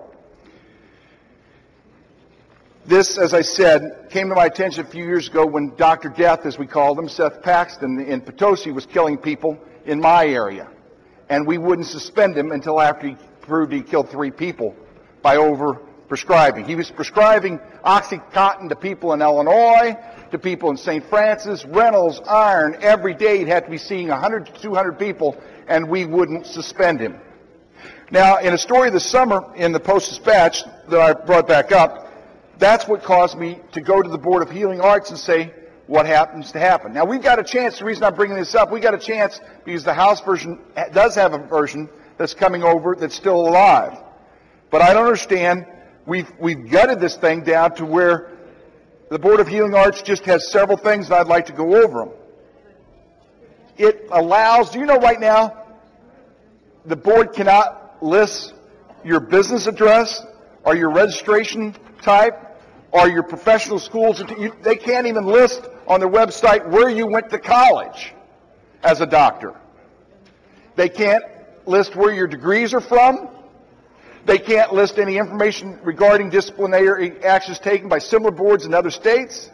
This, as I said, came to my attention a few years ago when Doctor Death, as we called him, Seth Paxton in Potosi, was killing people in my area. And we wouldn't suspend him until after he proved he killed three people by over-prescribing. He was prescribing OxyContin to people in Illinois, to people in Saint Francis, Reynolds, Iron. Every day he'd have to be seeing one hundred to two hundred people, and we wouldn't suspend him. Now, in a story this summer in the Post-Dispatch that I brought back up, that's what caused me to go to the Board of Healing Arts and say what happens to happen. Now, we've got a chance. The reason I'm bringing this up, we've got a chance because the House version does have a version that's coming over that's still alive. But I don't understand. We've, we've gutted this thing down to where the Board of Healing Arts just has several things, and I'd like to go over them. It allows, do you know right now, the board cannot list your business address or your registration type or your professional schools. They can't even list on their website where you went to college as a doctor. They can't list where your degrees are from. They can't list any information regarding disciplinary actions taken by similar boards in other states.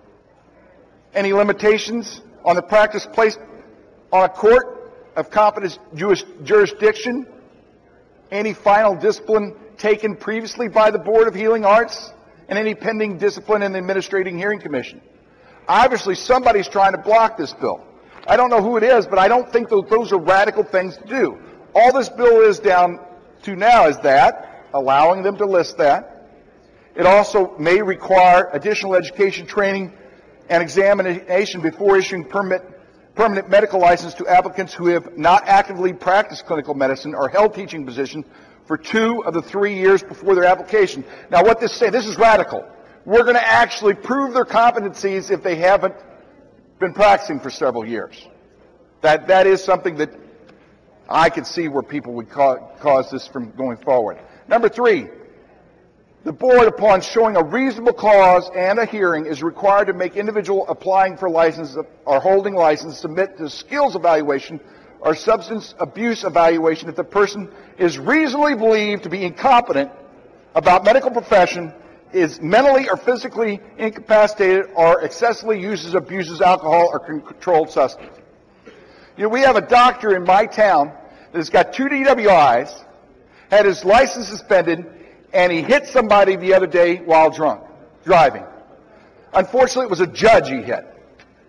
Any limitations on the practice placed on a court of competent Jewish jurisdiction. Any final discipline taken previously by the Board of Healing Arts, and any pending discipline in the Administrating Hearing Commission. Obviously, somebody's trying to block this bill. I don't know who it is, but I don't think those, those are radical things to do. All this bill is down to now is that, allowing them to list that. It also may require additional education, training, and examination before issuing permit, permanent medical license to applicants who have not actively practiced clinical medicine or held teaching positions for two of the three years before their application. Now, what this says, this is radical. We're going to actually prove their competencies if they haven't been practicing for several years. That that is something that I could see where people would ca- cause this from going forward. Number three, the board, upon showing a reasonable cause and a hearing, is required to make individual applying for license or holding license submit to skills evaluation or substance abuse evaluation if the person is reasonably believed to be incompetent about medical profession, is mentally or physically incapacitated, or excessively uses or abuses alcohol or controlled substance. You know, we have a doctor in my town that has got two D W Is, had his license suspended, and he hit somebody the other day while drunk, driving. Unfortunately, it was a judge he hit.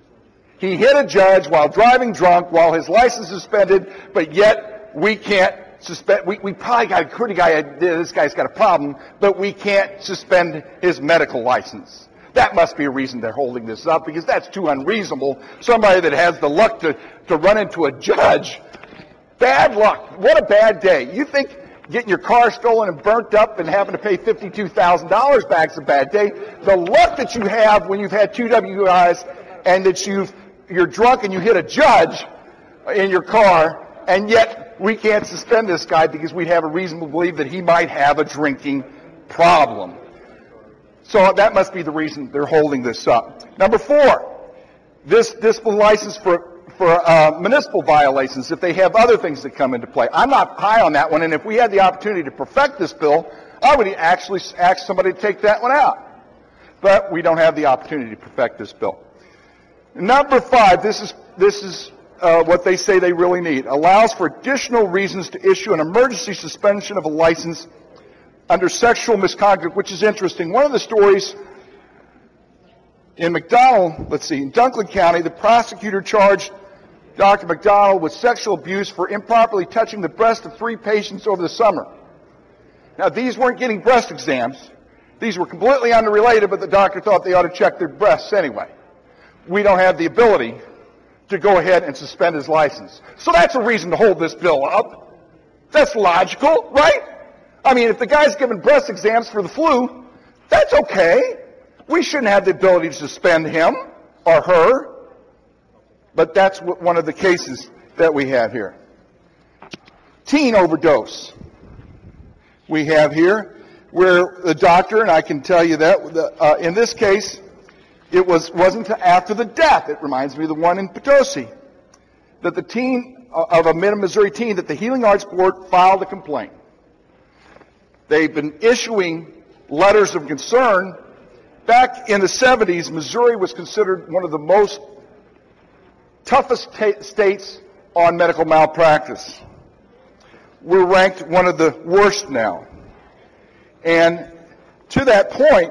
He hit a judge while driving drunk, while his license is suspended, but yet we can't suspend, we, we probably got a pretty guy, this guy's got a problem, but we can't suspend his medical license. That must be a reason they're holding this up, because that's too unreasonable. Somebody that has the luck to, to run into a judge, bad luck. What a bad day. You think getting your car stolen and burnt up and having to pay fifty-two thousand dollars back is a bad day. The luck that you have when you've had two W I s and that you've, you're drunk and you hit a judge in your car, and yet we can't suspend this guy because we have a reason to believe that he might have a drinking problem. So that must be the reason they're holding this up. Number four, this discipline license for for uh, municipal violations if they have other things that come into play. I'm not high on that one, and if we had the opportunity to perfect this bill, I would actually ask somebody to take that one out. But we don't have the opportunity to perfect this bill. Number five, this is, this is uh, what they say they really need. Allows for additional reasons to issue an emergency suspension of a license under sexual misconduct, which is interesting. One of the stories in McDonald, let's see, in Dunklin County, the prosecutor charged Doctor McDonald with sexual abuse for improperly touching the breast of three patients over the summer. Now, these weren't getting breast exams. These were completely unrelated, but the doctor thought they ought to check their breasts anyway. We don't have the ability to go ahead and suspend his license. So that's a reason to hold this bill up. That's logical, right? I mean, if the guy's giving breast exams for the flu, that's okay. We shouldn't have the ability to suspend him or her. But that's what one of the cases that we have here. Teen overdose. We have here where the doctor, and I can tell you that, uh, in this case, it was, wasn't after the death. It reminds me of the one in Potosi. That the teen, uh, of a Mid-Missouri teen, that the Healing Arts Board filed a complaint. They've been issuing letters of concern. Back in the seventies, Missouri was considered one of the most toughest ta- states on medical malpractice. We're ranked one of the worst now. And to that point,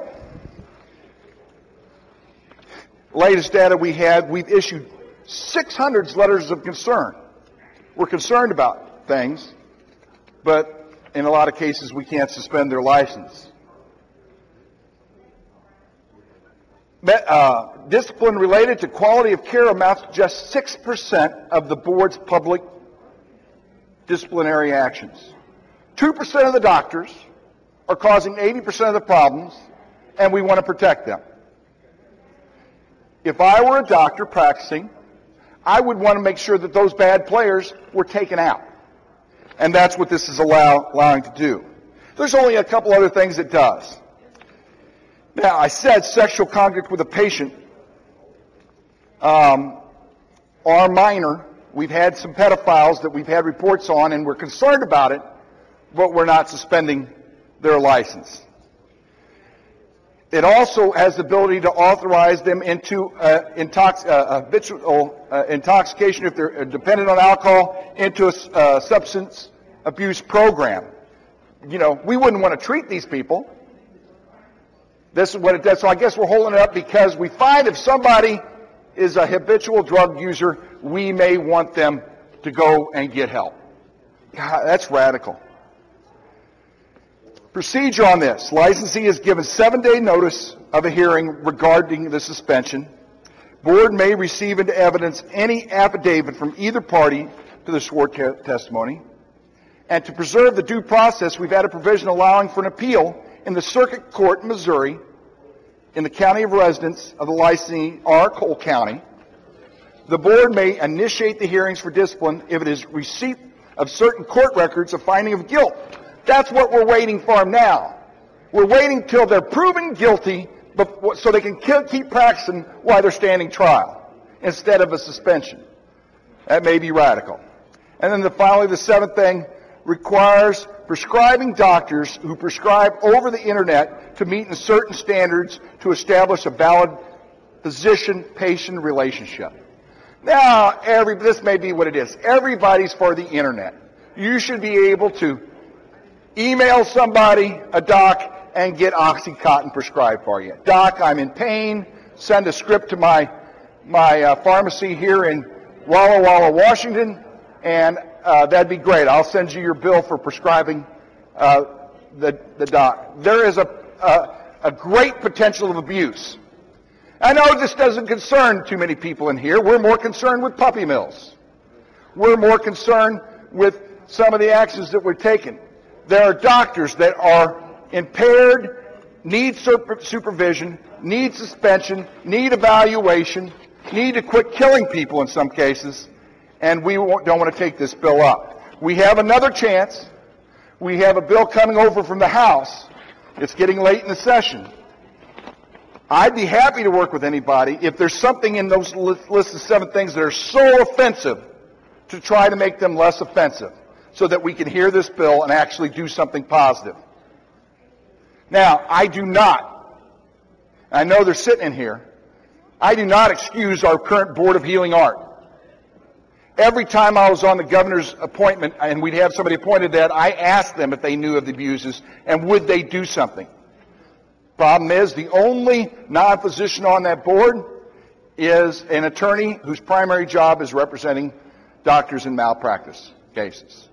latest data we had, we've issued six hundred letters of concern. We're concerned about things, but in a lot of cases we can't suspend their license. Uh, discipline related to quality of care amounts to just six percent of the board's public disciplinary actions. two percent of the doctors are causing eighty percent of the problems, and we want to protect them. If I were a doctor practicing, I would want to make sure that those bad players were taken out. And that's what this is allow, allowing to do. There's only a couple other things it does. Now, I said sexual conduct with a patient um, are minor. We've had some pedophiles that we've had reports on, and we're concerned about it, but we're not suspending their license. It also has the ability to authorize them into uh, intox- uh, habitual uh, intoxication, if they're dependent on alcohol, into a uh, substance abuse program. You know, we wouldn't want to treat these people. This is what it does. So I guess we're holding it up because we find if somebody is a habitual drug user, we may want them to go and get help. God, that's radical. Procedure on this. Licensee is given seven-day notice of a hearing regarding the suspension. Board may receive into evidence any affidavit from either party to the sworn te- testimony. And to preserve the due process, we've had a provision allowing for an appeal in the Circuit Court in Missouri, in the county of residence of the licensee, or Cole County. The board may initiate the hearings for discipline if it is receipt of certain court records of finding of guilt. That's what we're waiting for now. We're waiting till they're proven guilty so they can keep practicing while they're standing trial instead of a suspension. That may be radical. And then the, finally, the seventh thing requires prescribing doctors who prescribe over the internet to meet in certain standards to establish a valid physician-patient relationship. Now, every, this may be what it is. Everybody's for the internet. You should be able to email somebody, a doc, and get OxyContin prescribed for you. Doc, I'm in pain. Send a script to my my uh, pharmacy here in Walla Walla, Washington, and uh, that'd be great. I'll send you your bill for prescribing uh, the, the doc. There is a, a, a great potential of abuse. I know this doesn't concern too many people in here. We're more concerned with puppy mills. We're more concerned with some of the actions that we're taking. There are doctors that are impaired, need super- supervision, need suspension, need evaluation, need to quit killing people in some cases, and we don't want to take this bill up. We have another chance. We have a bill coming over from the House. It's getting late in the session. I'd be happy to work with anybody if there's something in those list of seven things that are so offensive to try to make them less offensive so that we can hear this bill and actually do something positive. Now, I do not, I know they're sitting in here, I do not excuse our current Board of Healing Art. Every time I was on the governor's appointment and we'd have somebody appointed that, I asked them if they knew of the abuses and would they do something. Problem is, the only non-physician on that board is an attorney whose primary job is representing doctors in malpractice cases.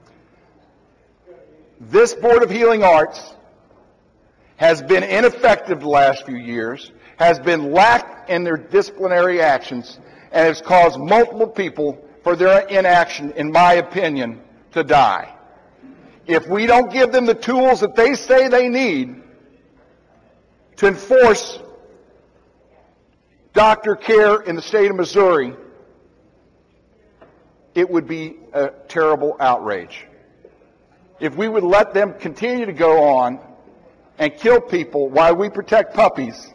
This Board of Healing Arts has been ineffective the last few years, has been lax in their disciplinary actions, and has caused multiple people, for their inaction, in my opinion, to die. If we don't give them the tools that they say they need to enforce doctor care in the state of Missouri, it would be a terrible outrage. If we would let them continue to go on and kill people while we protect puppies,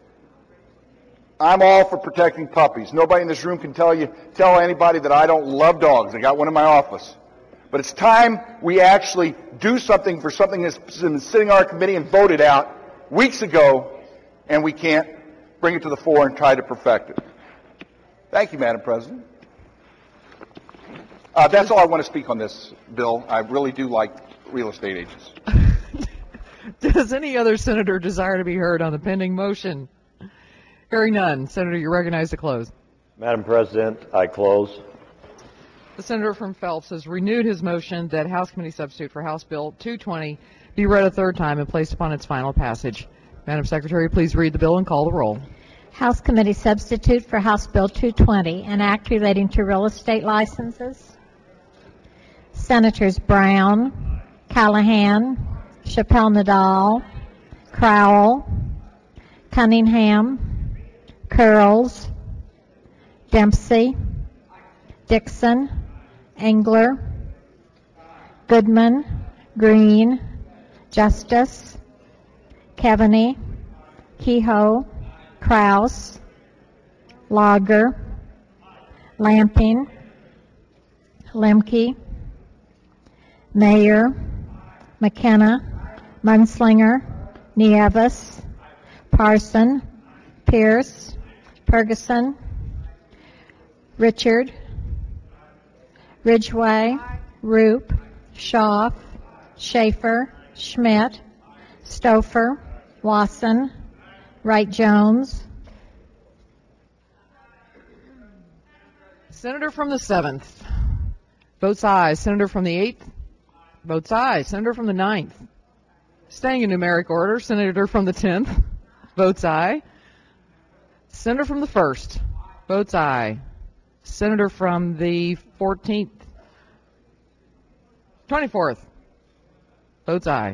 I'm all for protecting puppies. Nobody in this room can tell you, tell anybody that I don't love dogs. I got one in my office. But it's time we actually do something for something that's been sitting on our committee and voted out weeks ago, and we can't bring it to the fore and try to perfect it. Thank you, Madam President. Uh, that's all I want to speak on this bill. I really do like real estate agents. Does any other senator desire to be heard on the pending motion? Hearing none. Senator, you're recognized to close. Madam President, I close. The senator from Phelps has renewed his motion that House Committee Substitute for House Bill two twenty be read a third time and placed upon its final passage. Madam Secretary, please read the bill and call the roll. House Committee Substitute for House Bill two twenty, an act relating to real estate licenses. Senators Brown, Callahan, Chappelle Nadal, Crowell, Cunningham, Curls, Dempsey, Dixon, Engler, Goodman, Green, Justice, Keaveney, Kehoe, Kraus, Lager, Lamping, Lemke, Mayer, McKenna, Munslinger, Nieves, Parson, Pierce, Ferguson, Richard, Ridgway, Roop, Schaaf, Schaefer, Schmidt, Stouffer, Wasson, Wright-Jones. Senator from the seventh votes aye. Senator from the eighth votes aye. Senator from the ninth, staying in numeric order, Senator from the tenth votes aye. Senator from the first votes aye. Senator from the fourteenth, twenty-fourth votes aye.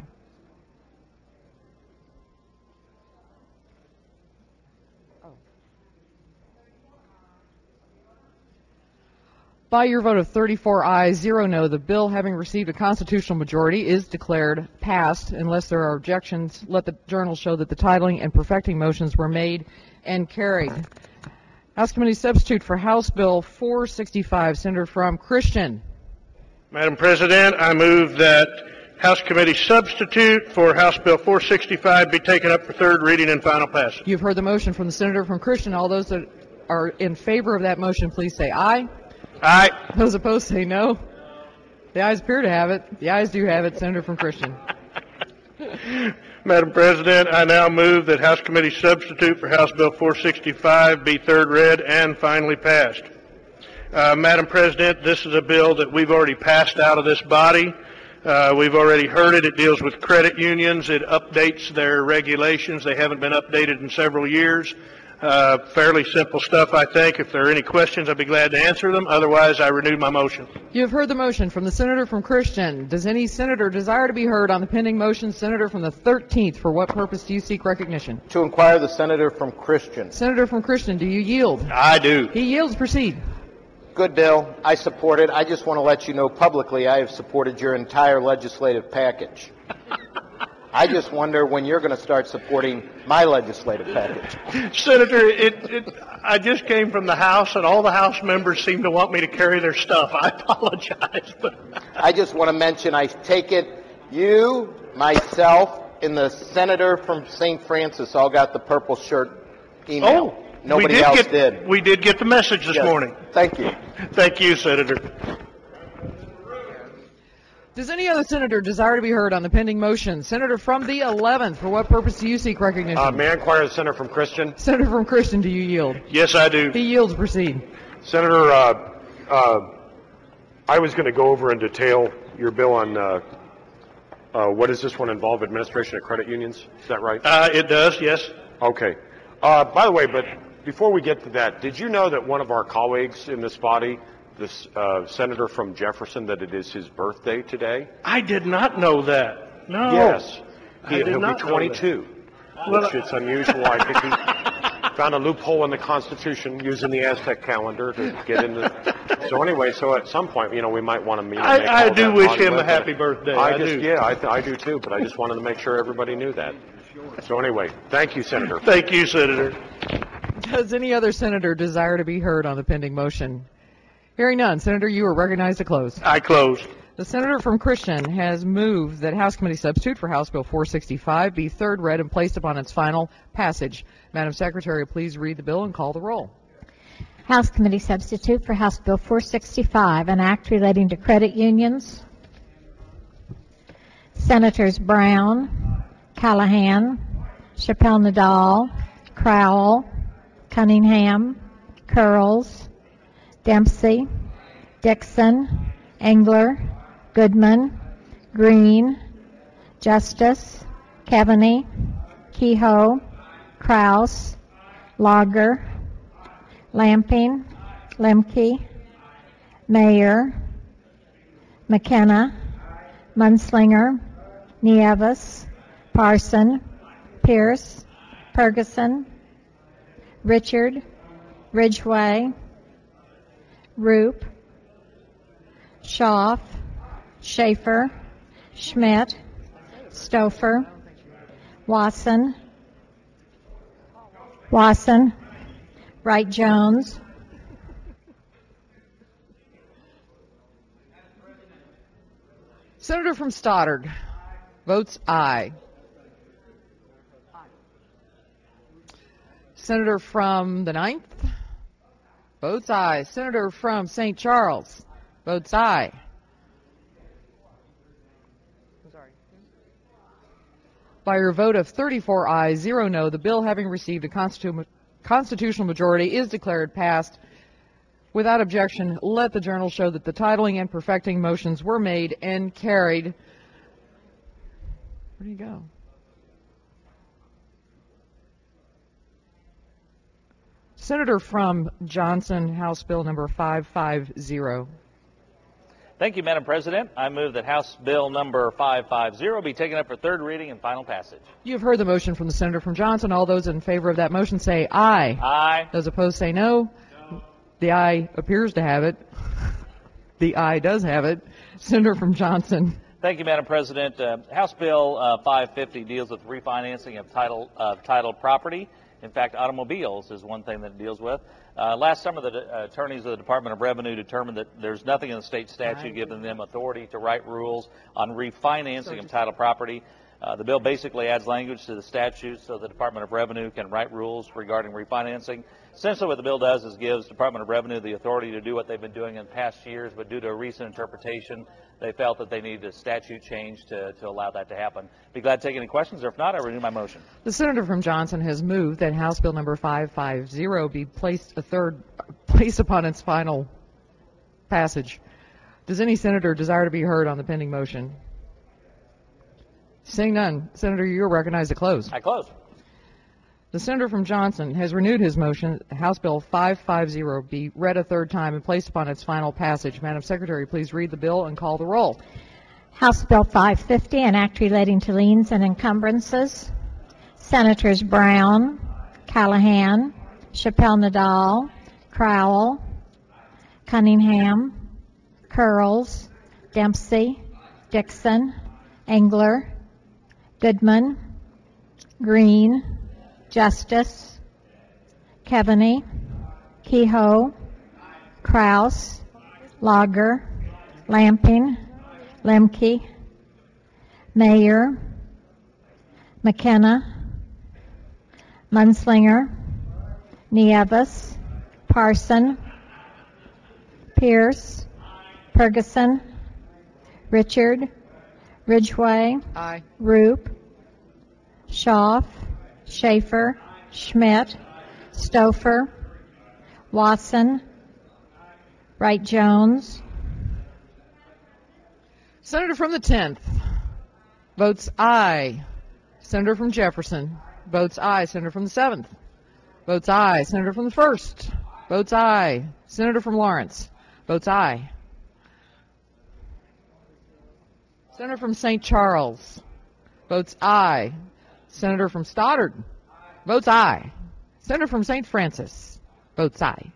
By your vote of thirty-four ayes, zero no, the bill, having received a constitutional majority, is declared passed. Unless there are objections, let the journal show that the titling and perfecting motions were made and carried. House Committee Substitute for House Bill four sixty-five, Senator from Christian. Madam President, I move that House Committee Substitute for House Bill four sixty-five be taken up for third reading and final passage. You've heard the motion from the Senator from Christian. All those that are in favor of that motion, please say aye. Aye. Those opposed say no. The ayes appear to have it. The ayes do have it. Senator from Christian. Madam President, I now move that House Committee Substitute for House Bill four sixty-five be third read and finally passed. Uh, Madam President, this is a bill that we've already passed out of this body. Uh, we've already heard it. It deals with credit unions. It updates their regulations. They haven't been updated in several years. Uh, fairly simple stuff, I think. If there are any questions, I'd be glad to answer them. Otherwise, I renew my motion. You have heard the motion from the senator from Christian. Does any senator desire to be heard on the pending motion? Senator from the thirteenth, for what purpose do you seek recognition? To inquire the senator from Christian. Senator from Christian, do you yield? I do. He yields. Proceed. Good bill. I support it. I just want to let you know publicly I have supported your entire legislative package. I just wonder when you're going to start supporting my legislative package. Senator, it, it, I just came from the House, and all the House members seem to want me to carry their stuff. I apologize. But I just want to mention, I take it you, myself, and the senator from Saint Francis all got the purple shirt email. Oh, Nobody we did else get, did. We did get the message this Yes. morning. Thank you. Thank you, Senator. Does any other senator desire to be heard on the pending motion? Senator from the eleventh, for what purpose do you seek recognition? Uh, may I inquire the senator from Christian? Senator from Christian, do you yield? Yes, I do. He yields. Proceed. Senator, uh, uh, I was going to go over in detail your bill on uh, uh, what does this one involve? Administration of credit unions? Is that right? Uh, it does, yes. Okay. Uh, by the way, but before we get to that, did you know that one of our colleagues in this body, this uh, senator from Jefferson, that it is his birthday today? I did not know that. No. Yes. I He, did he'll not be know twenty-two, Well, which is unusual. I think he found a loophole in the Constitution using the Aztec calendar to get into. So anyway, so at some point, you know, we might want to meet. I, I do wish him a happy birthday. I, I just, do. yeah, I, th- I do too. But I just wanted to make sure everybody knew that. So anyway, thank you, Senator. Thank you, Senator. Does any other senator desire to be heard on the pending motion? Hearing none, Senator, you are recognized to close. I close. The senator from Christian has moved that House Committee Substitute for House Bill four sixty-five be third read and placed upon its final passage. Madam Secretary, please read the bill and call the roll. House Committee Substitute for House Bill four sixty-five, an act relating to credit unions. Senators Brown, Callahan, Chappelle Nadal, Crowell, Cunningham, Curls, Dempsey, Dixon, Engler, Goodman, Green, Justice, Keaveney, Kehoe, Kraus, Lager, Lamping, Lemke, Mayer, McKenna, Munslinger, Nieves, Parson, Pierce, Ferguson, Richard, Ridgway, Roop, Schaaf, Schaefer, Schmidt, Stouffer, Wasson, Wasson, Wright Jones, Senator from Stoddard votes aye. Senator from the ninth votes aye. Senator from Saint Charles votes aye. By your vote of thirty-four ayes, zero no, the bill having received a constitu- constitutional majority is declared passed. Without objection, let the journal show that the titling and perfecting motions were made and carried. Where do you go? Senator from Johnson, House Bill number five fifty. Thank you, Madam President. I move that House Bill number five fifty be taken up for third reading and final passage. You have heard the motion from the Senator from Johnson. All those in favor of that motion say aye. Aye. Those opposed say no. No. The aye appears to have it. The aye does have it. Senator from Johnson. Thank you, Madam President. Uh, House Bill uh, five fifty deals with refinancing of title of title property. In fact, automobiles is one thing that it deals with. Uh, last summer, the uh, attorneys of the Department of Revenue determined that there's nothing in the state statute giving them authority to write rules on refinancing of title property. Uh, the bill basically adds language to the statute so the Department of Revenue can write rules regarding refinancing. Essentially what the bill does is gives Department of Revenue the authority to do what they've been doing in past years, but due to a recent interpretation, they felt that they needed a statute change to, to allow that to happen. Be glad to take any questions, or if not, I renew my motion. The Senator from Johnson has moved that House Bill number five fifty be placed a third place upon its final passage. Does any senator desire to be heard on the pending motion? Seeing none, Senator, you are recognized to close. I close. The senator from Johnson has renewed his motion, House Bill five fifty be read a third time and placed upon its final passage. Madam Secretary, please read the bill and call the roll. House Bill five fifty, an act relating to liens and encumbrances. Senators Brown, Callahan, Chappelle Nadal, Crowell, Cunningham, Curls, Dempsey, Dixon, Engler, Goodman, Green, Justice, Keaveney, Kehoe, Kraus, Lager, Lamping, Lemke, Mayer, McKenna, Munslinger, Nieves, Parson, Pierce, Ferguson, Richard, Ridgway, Aye. Roop, Schaaf, Schaefer, Schmidt, Stouffer, Watson, Wright Jones. Senator from the tenth votes aye. Senator from Jefferson votes aye. Senator from the seventh votes aye. Senator from the first votes aye. Senator from Lawrence votes aye. Senator from Saint Charles votes aye. Senator from Stoddard votes aye. Senator from Saint Francis votes aye.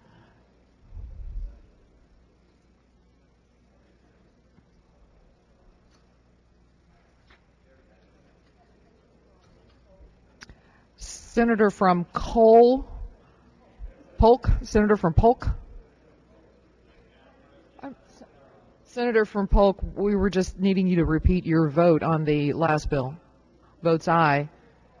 Senator from Cole, Polk, Senator from Polk. Senator from Polk, we were just needing you to repeat your vote on the last bill. Votes aye.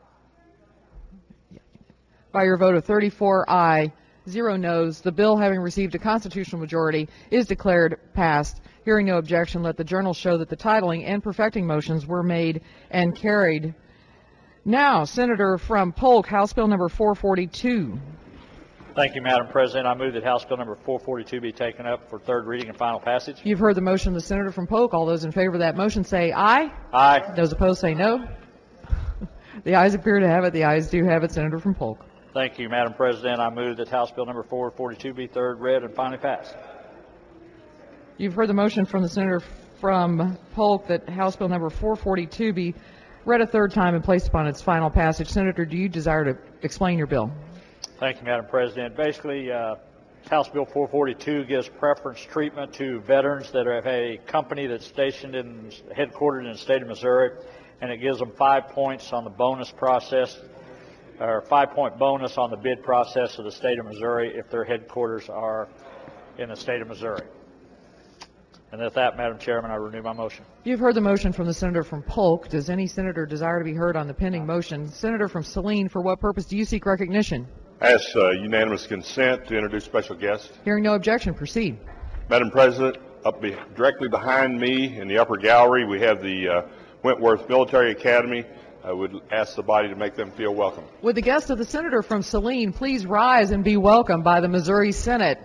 By your vote of thirty-four aye, zero noes, the bill, having received a constitutional majority, is declared passed. Hearing no objection, let the journal show that the titling and perfecting motions were made and carried. Now, Senator from Polk, House Bill number four forty-two. Thank you, Madam President. I move that House Bill number four forty-two be taken up for third reading and final passage. You've heard the motion of the Senator from Polk. All those in favor of that motion say aye. Aye. Those opposed say no. The ayes appear to have it. The ayes do have it. Senator from Polk. Thank you, Madam President. I move that House Bill number four forty-two be third read and finally passed. You've heard the motion from the Senator from Polk that House Bill number four forty-two be read a third time and placed upon its final passage. Senator, do you desire to explain your bill? Thank you, Madam President. Basically, uh, House Bill four forty-two gives preference treatment to veterans that have a company that's stationed in, headquartered in the state of Missouri, and it gives them five points on the bonus process, or five-point bonus on the bid process of the state of Missouri if their headquarters are in the state of Missouri. And with that, Madam Chairman, I renew my motion. You've heard the motion from the Senator from Polk. Does any senator desire to be heard on the pending motion? Senator from Saline, for what purpose do you seek recognition? I ask uh, unanimous consent to introduce special guest. Hearing no objection, proceed. Madam President, up be, directly behind me in the upper gallery, we have the uh, Wentworth Military Academy. I would ask the body to make them feel welcome. Would the guest of the senator from Saline please rise and be welcomed by the Missouri Senate?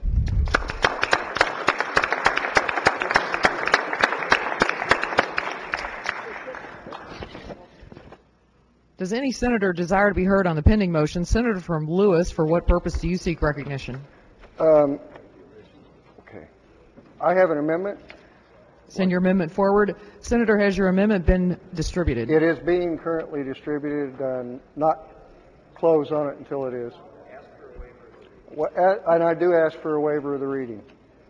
Does any senator desire to be heard on the pending motion? Senator from Lewis, for what purpose do you seek recognition? Um, okay. I have an amendment. Send your amendment forward. Senator, has your amendment been distributed? It is being currently distributed. Uh, not close on it until it is. Well, and I do ask for a waiver of the reading.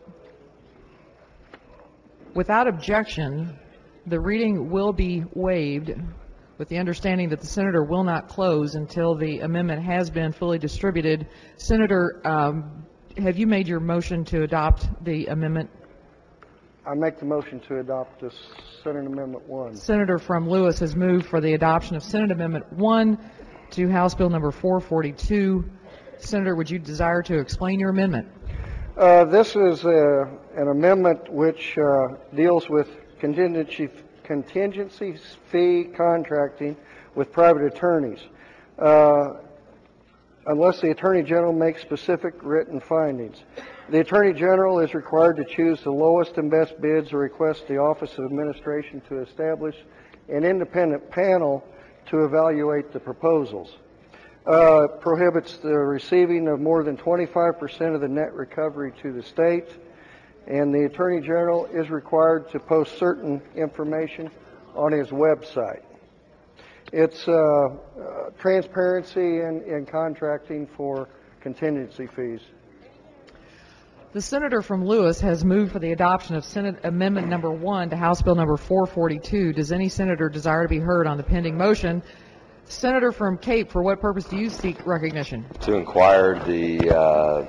Without objection, the reading will be waived, with the understanding that the senator will not close until the amendment has been fully distributed. Senator, um, have you made your motion to adopt the amendment? I make the motion to adopt this Senate Amendment one. Senator from Lewis has moved for the adoption of Senate Amendment one to House Bill number four forty-two. Senator, would you desire to explain your amendment? Uh, this is a, an amendment which uh, deals with contingency contingency fee contracting with private attorneys. Uh, unless the Attorney General makes specific written findings. The Attorney General is required to choose the lowest and best bids or request the Office of Administration to establish an independent panel to evaluate the proposals. Uh, prohibits the receiving of more than twenty-five percent of the net recovery to the state, and the Attorney General is required to post certain information on his website. It's uh, uh, transparency in, in contracting for contingency fees. The senator from Lewis has moved for the adoption of Senate Amendment Number One to House Bill Number four forty-two. Does any senator desire to be heard on the pending motion? Senator from Cape, for what purpose do you seek recognition? To inquire the uh,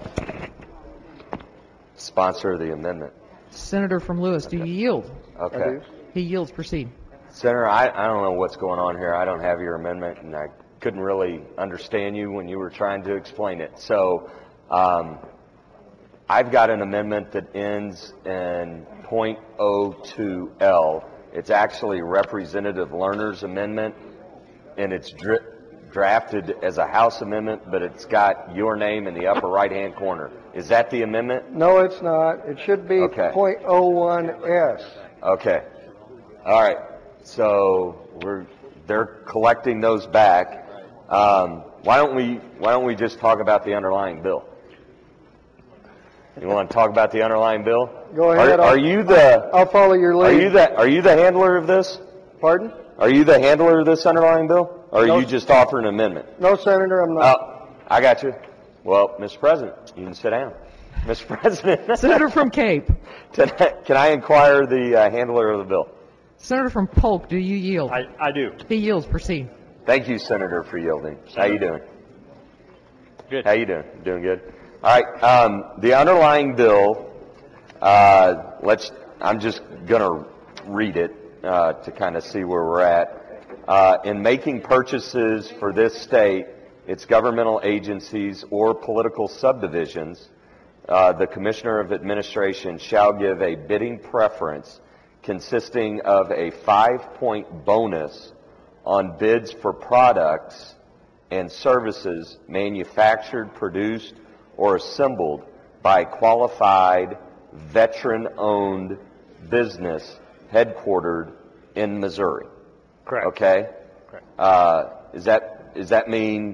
sponsor of the amendment. Senator from Lewis, do you yield? Okay. He yields. Proceed. Senator, I, I don't know what's going on here. I don't have your amendment, and I couldn't really understand you when you were trying to explain it. So um, I've got an amendment that ends in point oh two L. It's actually Representative Lerner's amendment, and it's dri- drafted as a House amendment, but it's got your name in the upper right-hand corner. Is that the amendment? No, it's not. It should be Okay. point oh one S. Okay. All right. So we're they're collecting those back. Um, why don't we Why don't we just talk about the underlying bill? You want to talk about the underlying bill? Go ahead. Are, are you the? I'll follow your lead. Are you the? Are you the handler of this? Pardon? Are you the handler of this underlying bill, or are No. you just offering an amendment? No, Senator, I'm not. Oh, I got you. Well, Mister President, you can sit down. Mister President. Senator from Cape. Can I, can I inquire the uh, handler of the bill? Senator from Polk, do you yield? I, I do. He yields. Proceed. Thank you, Senator, for yielding. How you doing? Good. How you doing? Doing good. All right. Um, the underlying bill. Uh, let's. I'm just gonna read it uh, to kind of see where we're at. Uh, in making purchases for this state, its governmental agencies or political subdivisions, uh, the Commissioner of Administration shall give a bidding preference consisting of a five-point bonus on bids for products and services manufactured, produced, or assembled by qualified, veteran-owned business headquartered in Missouri. Correct. Okay? Correct. Uh, is that, does that mean,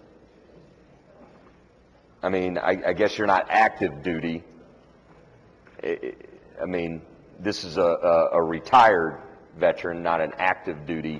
I mean, I, I guess you're not active duty. I, I mean, this is a, a, a retired veteran, not an active duty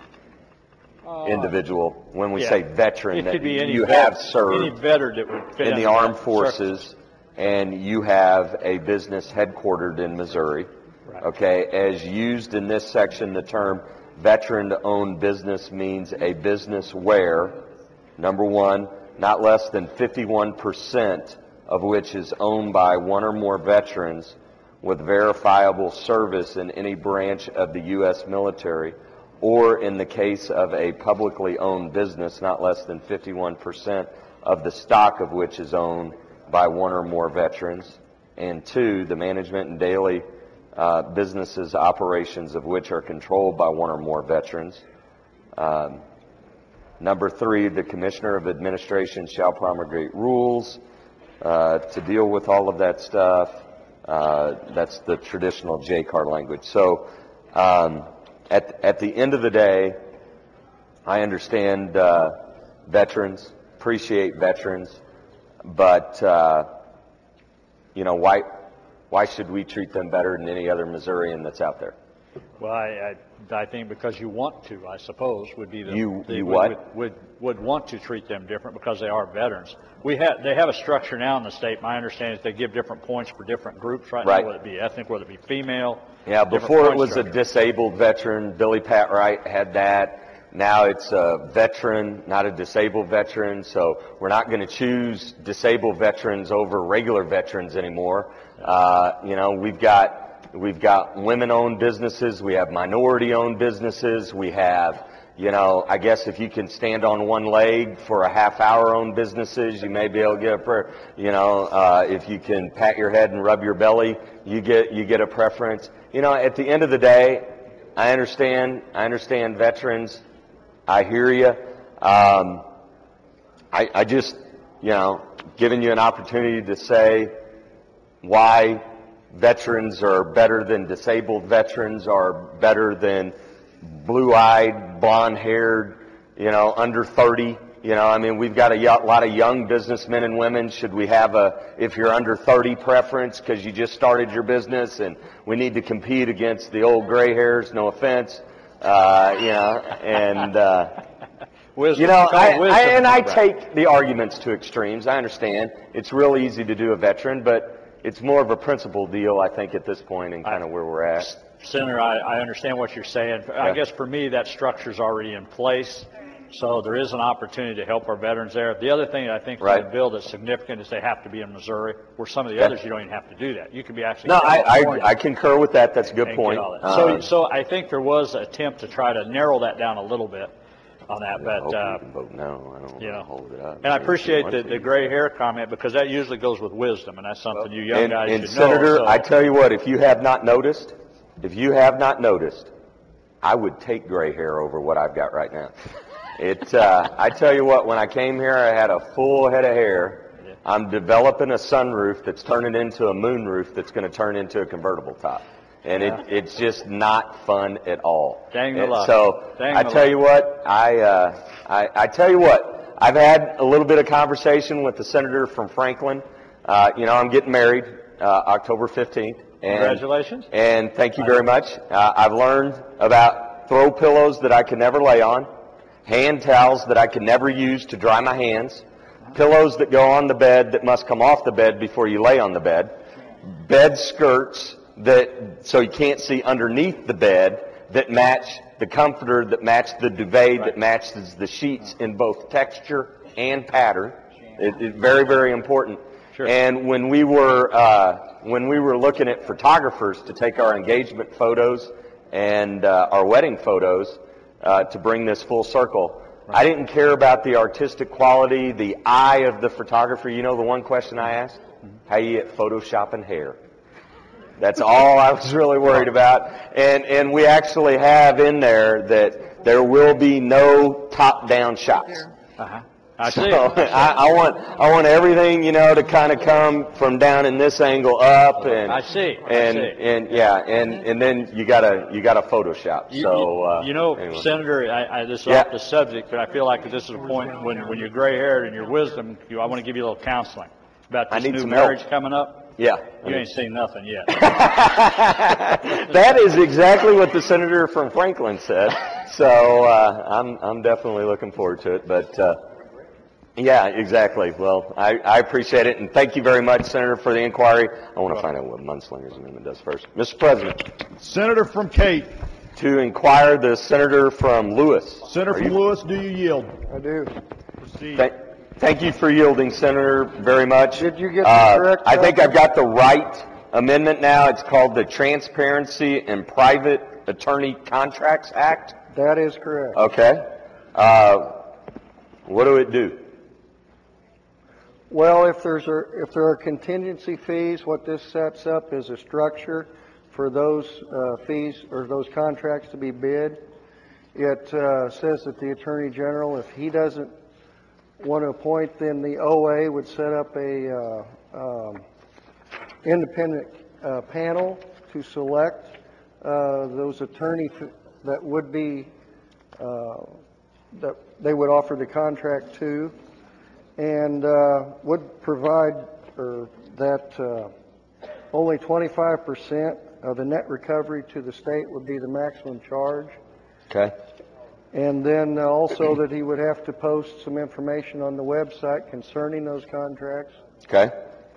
Uh, individual. When we yeah. say veteran, It that could be any you vet- have served any veteran that would fit in the under armed that forces, and you have a business headquartered in Missouri. Okay, as used in this section, the term veteran-owned business means a business where, number one, not less than fifty-one percent of which is owned by one or more veterans with verifiable service in any branch of the U S military, or in the case of a publicly owned business, not less than fifty-one percent of the stock of which is owned by one or more veterans. And two, the management and daily uh, businesses, operations of which are controlled by one or more veterans. Um, number three, the Commissioner of Administration shall promulgate rules uh, to deal with all of that stuff. Uh, that's the traditional J CAR language. So, um, At, at the end of the day, I understand uh, veterans, appreciate veterans, but, uh, you know, why, why should we treat them better than any other Missourian that's out there? Well, I, I, I think because you want to, I suppose, would be the... You- the- you would- what? Would, would, would want to treat them different because they are veterans. We have, they have a structure now in the state. My understanding is they give different points for different groups right, Right. now, whether it be ethnic, whether it be female. Yeah, different before it point was a structure. disabled veteran. Billy Pat Wright had that. Now it's a veteran, not a disabled veteran. So we're not going to choose disabled veterans over regular veterans anymore. Uh, you know, we've got we've got women-owned businesses. We have minority-owned businesses. We have, you know, I guess if you can stand on one leg for a half hour owned businesses, you may be able to get a prayer. You know, uh, if you can pat your head and rub your belly, you get you get a preference. You know, at the end of the day, I understand. I understand veterans. I hear you. Um, I, I just, you know, giving you an opportunity to say why veterans are better than disabled veterans, are better than blue-eyed, blonde-haired, you know, under thirty. You know, I mean, we've got a y- lot of young businessmen and women. Should we have a, if you're under thirty preference because you just started your business and we need to compete against the old gray hairs, no offense, uh, you know, and, uh, Wisdom, you know, call it I, wisdom, I, and I right. take the arguments to extremes. I understand. It's real easy to do a veteran, but it's more of a principle deal, I think, at this point and kind of where we're at. Senator, I, I understand what you're saying. I Yeah. guess for me, that structure's already in place, so there is an opportunity to help our veterans there. The other thing I think Right. in the bill that's significant is they have to be in Missouri, where some of the Okay. others you don't even have to do that. You can be actually. No, I, California I, I concur with that. That's a good and point. get all that. So, Um, so I think there was an attempt to try to narrow that down a little bit on that, I but hope uh, you can vote no. I don't you want know. to hold it up. and I appreciate the, the gray hair comment because that usually goes with wisdom, and that's something you young And, guys and should Senator, know. So- I tell you what, if you have not noticed, if you have not noticed, I would take gray hair over what I've got right now. It, uh, I tell you what, when I came here, I had a full head of hair. I'm developing a sunroof that's turning into a moonroof that's going to turn into a convertible top. And it, Yeah. it's just not fun at all. Dang the And luck. So Dang I the tell luck. you what, I, uh, I, I tell you what, I've had a little bit of conversation with the senator from Franklin. Uh, you know, I'm getting married uh, October fifteenth. And, Congratulations. And thank you very much. Uh, I've learned about throw pillows that I could never lay on, hand towels that I could never use to dry my hands, pillows that go on the bed that must come off the bed before you lay on the bed, bed skirts that so you can't see underneath the bed that match the comforter, that match the duvet, that matches the sheets in both texture and pattern. It, it, very, very important. Sure. And when we were uh, when we were looking at photographers to take our engagement photos and uh, our wedding photos uh, to bring this full circle, I didn't care about the artistic quality, the eye of the photographer. You know the one question I asked? How you get photoshopping hair? That's all I was really worried about. And and we actually have in there that there will be no top-down shots. Uh-huh. I So see. I, I want I want everything, you know, to kind of come from down in this angle up, and I see. I and see. and yeah, and and then you gotta you gotta Photoshop. You, So uh, you, you know, anyway. Senator, I, I, this is Yeah. off the subject, but I feel like this is a point when, when you're gray-haired and your wisdom, you, I want to give you a little counseling about I this need new some marriage help. coming up. Yeah, You ain't seen nothing yet. that is exactly what the senator from Franklin said. So uh, I'm I'm definitely looking forward to it. But uh, yeah, exactly. Well, I, I appreciate it, and thank you very much, Senator, for the inquiry. I want to find out what Munslinger's amendment does first. Mister President. Senator from Cape. To inquire the senator from Lewis. Senator Are from you- Lewis, do you yield? I do. Proceed. Thank, thank you for yielding, Senator, very much. Did you get the Uh, correct I think copy? I've got the right amendment now. It's called the Transparency and Private Attorney Contracts Act. That is correct. Okay. Uh, what do it do? Well, if there's a, if there are contingency fees, what this sets up is a structure for those uh, fees or those contracts to be bid. It uh, says that the Attorney General, if he doesn't want to appoint, then the O A would set up a uh, um, independent uh, panel to select uh, those attorney f- that would be uh, that they would offer the contract to, and uh, would provide or that uh, only twenty-five percent of the net recovery to the state would be the maximum charge. Okay. And then uh, also that he would have to post some information on the website concerning those contracts. Okay.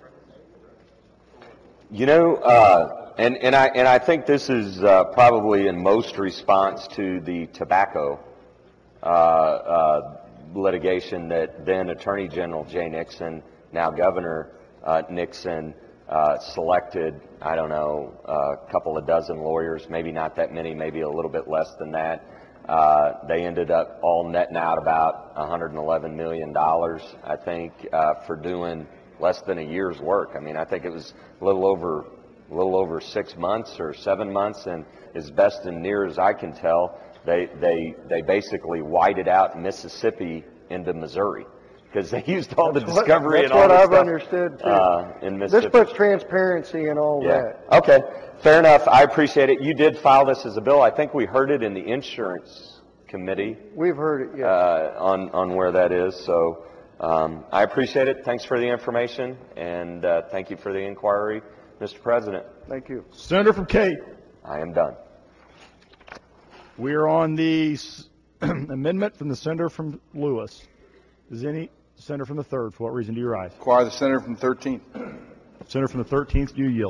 You know, uh, and, and I and I think this is uh, probably in most response to the tobacco uh, uh, litigation that then Attorney General Jay Nixon, now Governor uh, Nixon, uh, selected, I don't know, a couple of dozen lawyers, maybe not that many, maybe a little bit less than that. Uh, they ended up all netting out about one hundred eleven million dollars, I think, uh, for doing less than a year's work. I mean, I think it was a little over, a little over six months or seven months, and as best and near as I can tell, they they they basically whited out Mississippi into Missouri, because they used all the That's what- discovery that's and all what this I've stuff, understood, too. Uh, in Mississippi. This puts transparency in all Yeah. that. Okay. Fair enough. I appreciate it. You did file this as a bill. I think we heard it in the insurance committee. We've heard it, yes. Uh, on, on where that is. So, um, I appreciate it. Thanks for the information, and, uh, thank you for the inquiry, Mister President. Thank you. Senator from Cape. I am done. We are on the s- amendment from the senator from Lewis. Is any senator from the third? For what reason do you rise? Inquire the senator from thirteenth. Senator from the thirteenth, do you yield?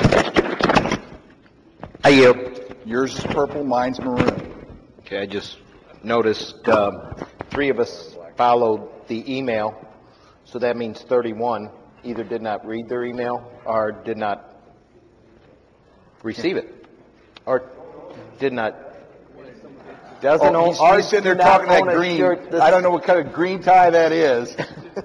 I yield. Yours is purple, mine's maroon. Okay, I just noticed um, three of us followed the email, so that means thirty-one either did not read their email or did not receive it, or did not. Doesn't Oh, own, he's, ours he's sitting there do not talking that own a green. shirt this- I don't know what kind of green tie that is.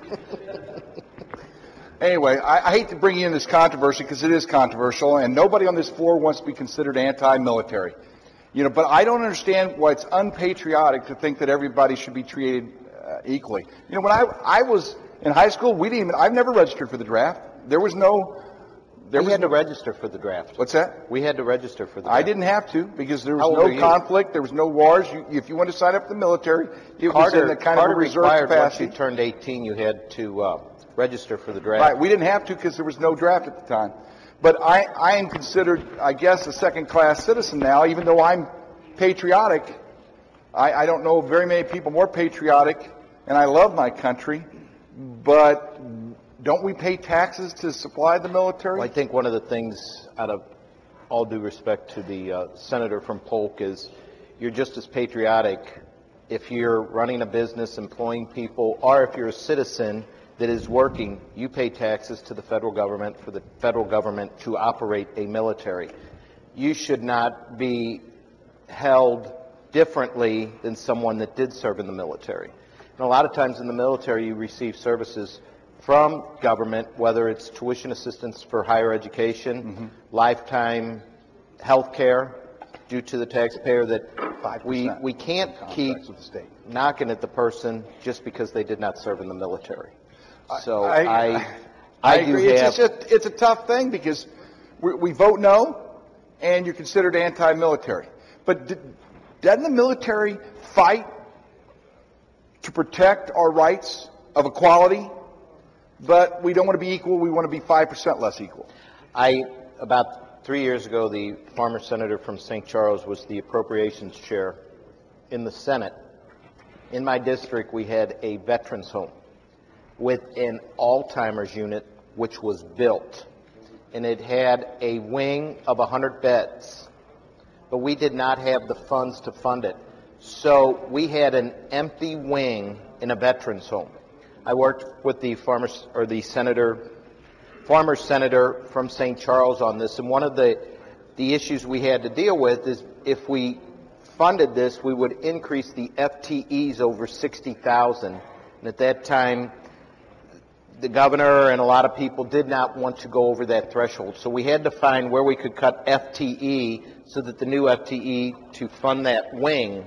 Anyway, I, I hate to bring you in this controversy because it is controversial, and nobody on this floor wants to be considered anti-military. You know, but I don't understand why it's unpatriotic to think that everybody should be treated uh, equally. You know, when I I was in high school, we didn't even. I've never registered for the draft. There was no. There we was had no, to register for the draft. What's that? We had to register for the draft. I didn't have to because there was How old are no you? conflict. There was no wars. You, if you wanted to sign up for the military, it was Carter, in the kind Carter of a reserve required capacity. once you turned eighteen, you had to uh, register for the draft. Right, we didn't have to because there was no draft at the time. But I, I am considered, I guess, a second-class citizen now, even though I'm patriotic. I, I don't know very many people more patriotic, and I love my country. But don't we pay taxes to supply the military? Well, I think one of the things, out of all due respect to the uh, senator from Polk, is you're just as patriotic if you're running a business, employing people, or if you're a citizen that is working. You pay taxes to the federal government for the federal government to operate a military. You should not be held differently than someone that did serve in the military. And a lot of times in the military, you receive services from government, whether it's tuition assistance for higher education, Mm-hmm. lifetime health care due to the taxpayer, that we, we can't keep with the state. knocking at the person just because they did not serve in the military. So I, I, I, I, do agree. have... It's, just a, it's a tough thing because we, we vote no, and you're considered anti-military. But d- doesn't the military fight to protect our rights of equality? But we don't want to be equal. We want to be five percent less equal. I, about three years ago, the former senator from Saint Charles was the appropriations chair in the Senate. In my district, we had a veterans home with an Alzheimer's unit, which was built. And it had a wing of one hundred beds. But we did not have the funds to fund it. So we had an empty wing in a veterans home. I worked with the farmers or the senator, former senator from Saint Charles on this, and one of the the issues we had to deal with is if we funded this, we would increase the F T Es over sixty thousand. And at that time, the governor and a lot of people did not want to go over that threshold. So we had to find where we could cut F T E so that the new F T E to fund that wing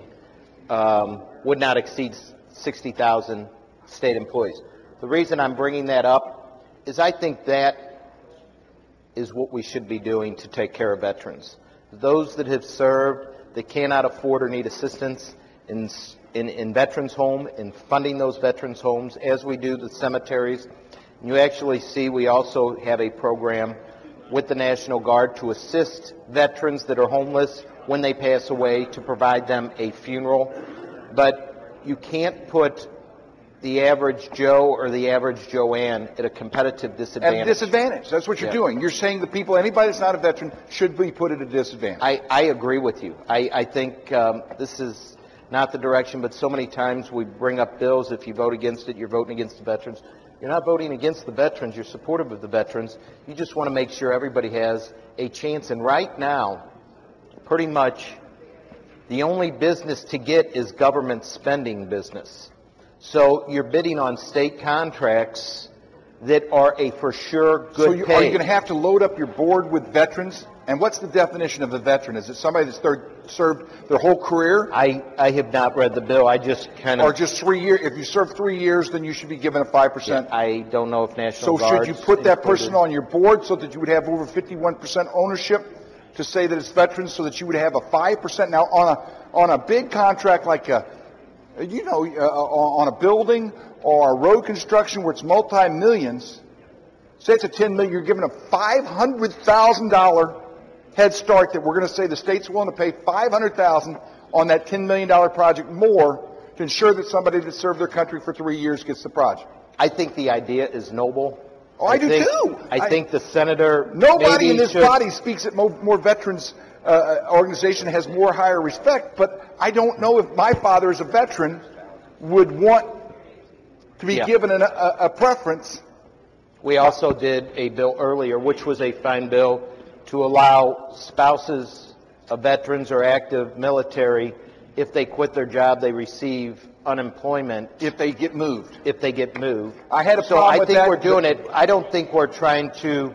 um, would not exceed sixty thousand state employees. The reason I'm bringing that up is I think that is what we should be doing to take care of veterans. Those that have served, that cannot afford or need assistance in, in, in veterans' home, in funding those veterans' homes, as we do the cemeteries. And you actually see we also have a program with the National Guard to assist veterans that are homeless when they pass away, to provide them a funeral. But you can't put the average Joe or the average Joanne at a competitive disadvantage. At a disadvantage. That's what you're Yeah. doing. You're saying the people, anybody that's not a veteran, should be put at a disadvantage. I, I agree with you. I, I think um, this is not the direction, but so many times we bring up bills. If you vote against it, you're voting against the veterans. You're not voting against the veterans. You're supportive of the veterans. You just want to make sure everybody has a chance. And right now, pretty much the only business to get is government spending business. So you're bidding on state contracts that are a for sure good So you, pay. are you going to have to load up your board with veterans And what's the definition of a veteran? Is it somebody that's thir- served their whole career? I, I have not read the bill. I just kind of... Or just three years? If you serve three years, then you should be given a five percent. Yeah, I don't know if National So Guard's should you put that included. person on your board so that you would have over fifty-one percent ownership to say that it's veterans, so that you would have a five percent? Now, on a, on a big contract like a, you know, uh, on a building or a road construction where it's multi-millions, say it's a ten million dollars, you're given a five hundred thousand dollars head start that we're going to say the state's willing to pay five hundred thousand dollars on that ten million dollars project more to ensure that somebody that served their country for three years gets the project. I think the idea is noble. Oh, I, I do think, too. I, I think the senator. Nobody in this should, body speaks at more, more veterans uh, organization has more higher respect, but I don't know if my father as a veteran would want to be Yeah. given an, a, a preference. We also did a bill earlier, which was a fine bill, to allow spouses of veterans or active military, if they quit their job, they receive unemployment. If they get moved. If they get moved. I had a so problem I with think that, we're doing but- it. I don't think we're trying to.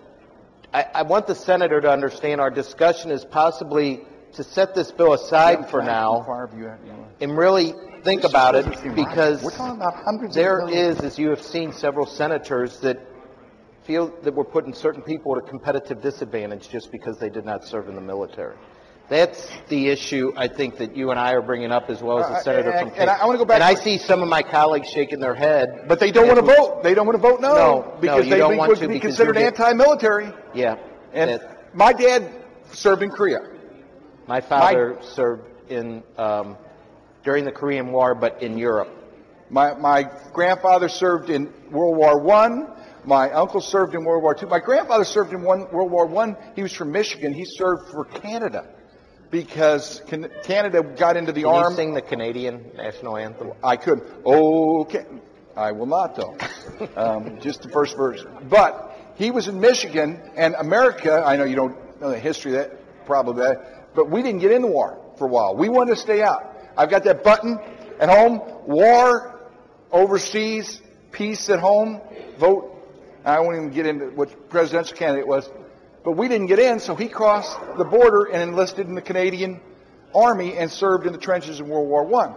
I, I want the senator to understand our discussion is possibly to set this bill aside for now and really think about it, because We're talking about hundreds there of millions. is, as you have seen, several senators that feel that we're putting certain people at a competitive disadvantage just because they did not serve in the military. That's the issue I think that you and I are bringing up, as well as the Uh, senator and- from and I- I wanna go back And I to- see some of my colleagues shaking their head. But they don't want to vote. They don't want to vote no, No, because no, you they don't be- want would to be because considered you're get- anti-military. Yeah. And that- my dad served in Korea. My father served in um, during the Korean War, but in Europe. My my grandfather served in World War One. My uncle served in World War Two. My grandfather served in one, World War One. He was from Michigan. He served for Canada because can, Canada got into the Can army. you sing the Canadian national anthem? I could. Okay. I will not, though. um, just the first verse. But he was in Michigan, and America, I know you don't know the history of that, probably that, but we didn't get in the war for a while. We wanted to stay out. I've got that button at home, war overseas, peace at home, vote. I won't even get into what presidential candidate was. But we didn't get in, so he crossed the border and enlisted in the Canadian Army and served in the trenches in World War One.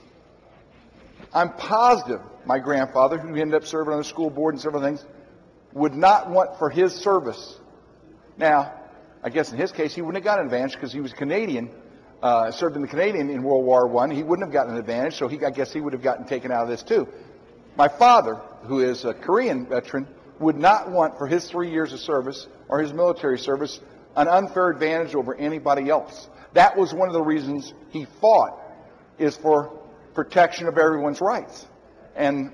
I'm positive my grandfather, who ended up serving on the school board and several things, would not want for his service. Now, I guess in his case, he wouldn't have got an advantage because he was Canadian, uh, served in the Canadian in World War One. He wouldn't have gotten an advantage, so he, I guess he would have gotten taken out of this too. My father, who is a Korean veteran, would not want for his three years of service or his military service an unfair advantage over anybody else. That was one of the reasons he fought, is for protection of everyone's rights. And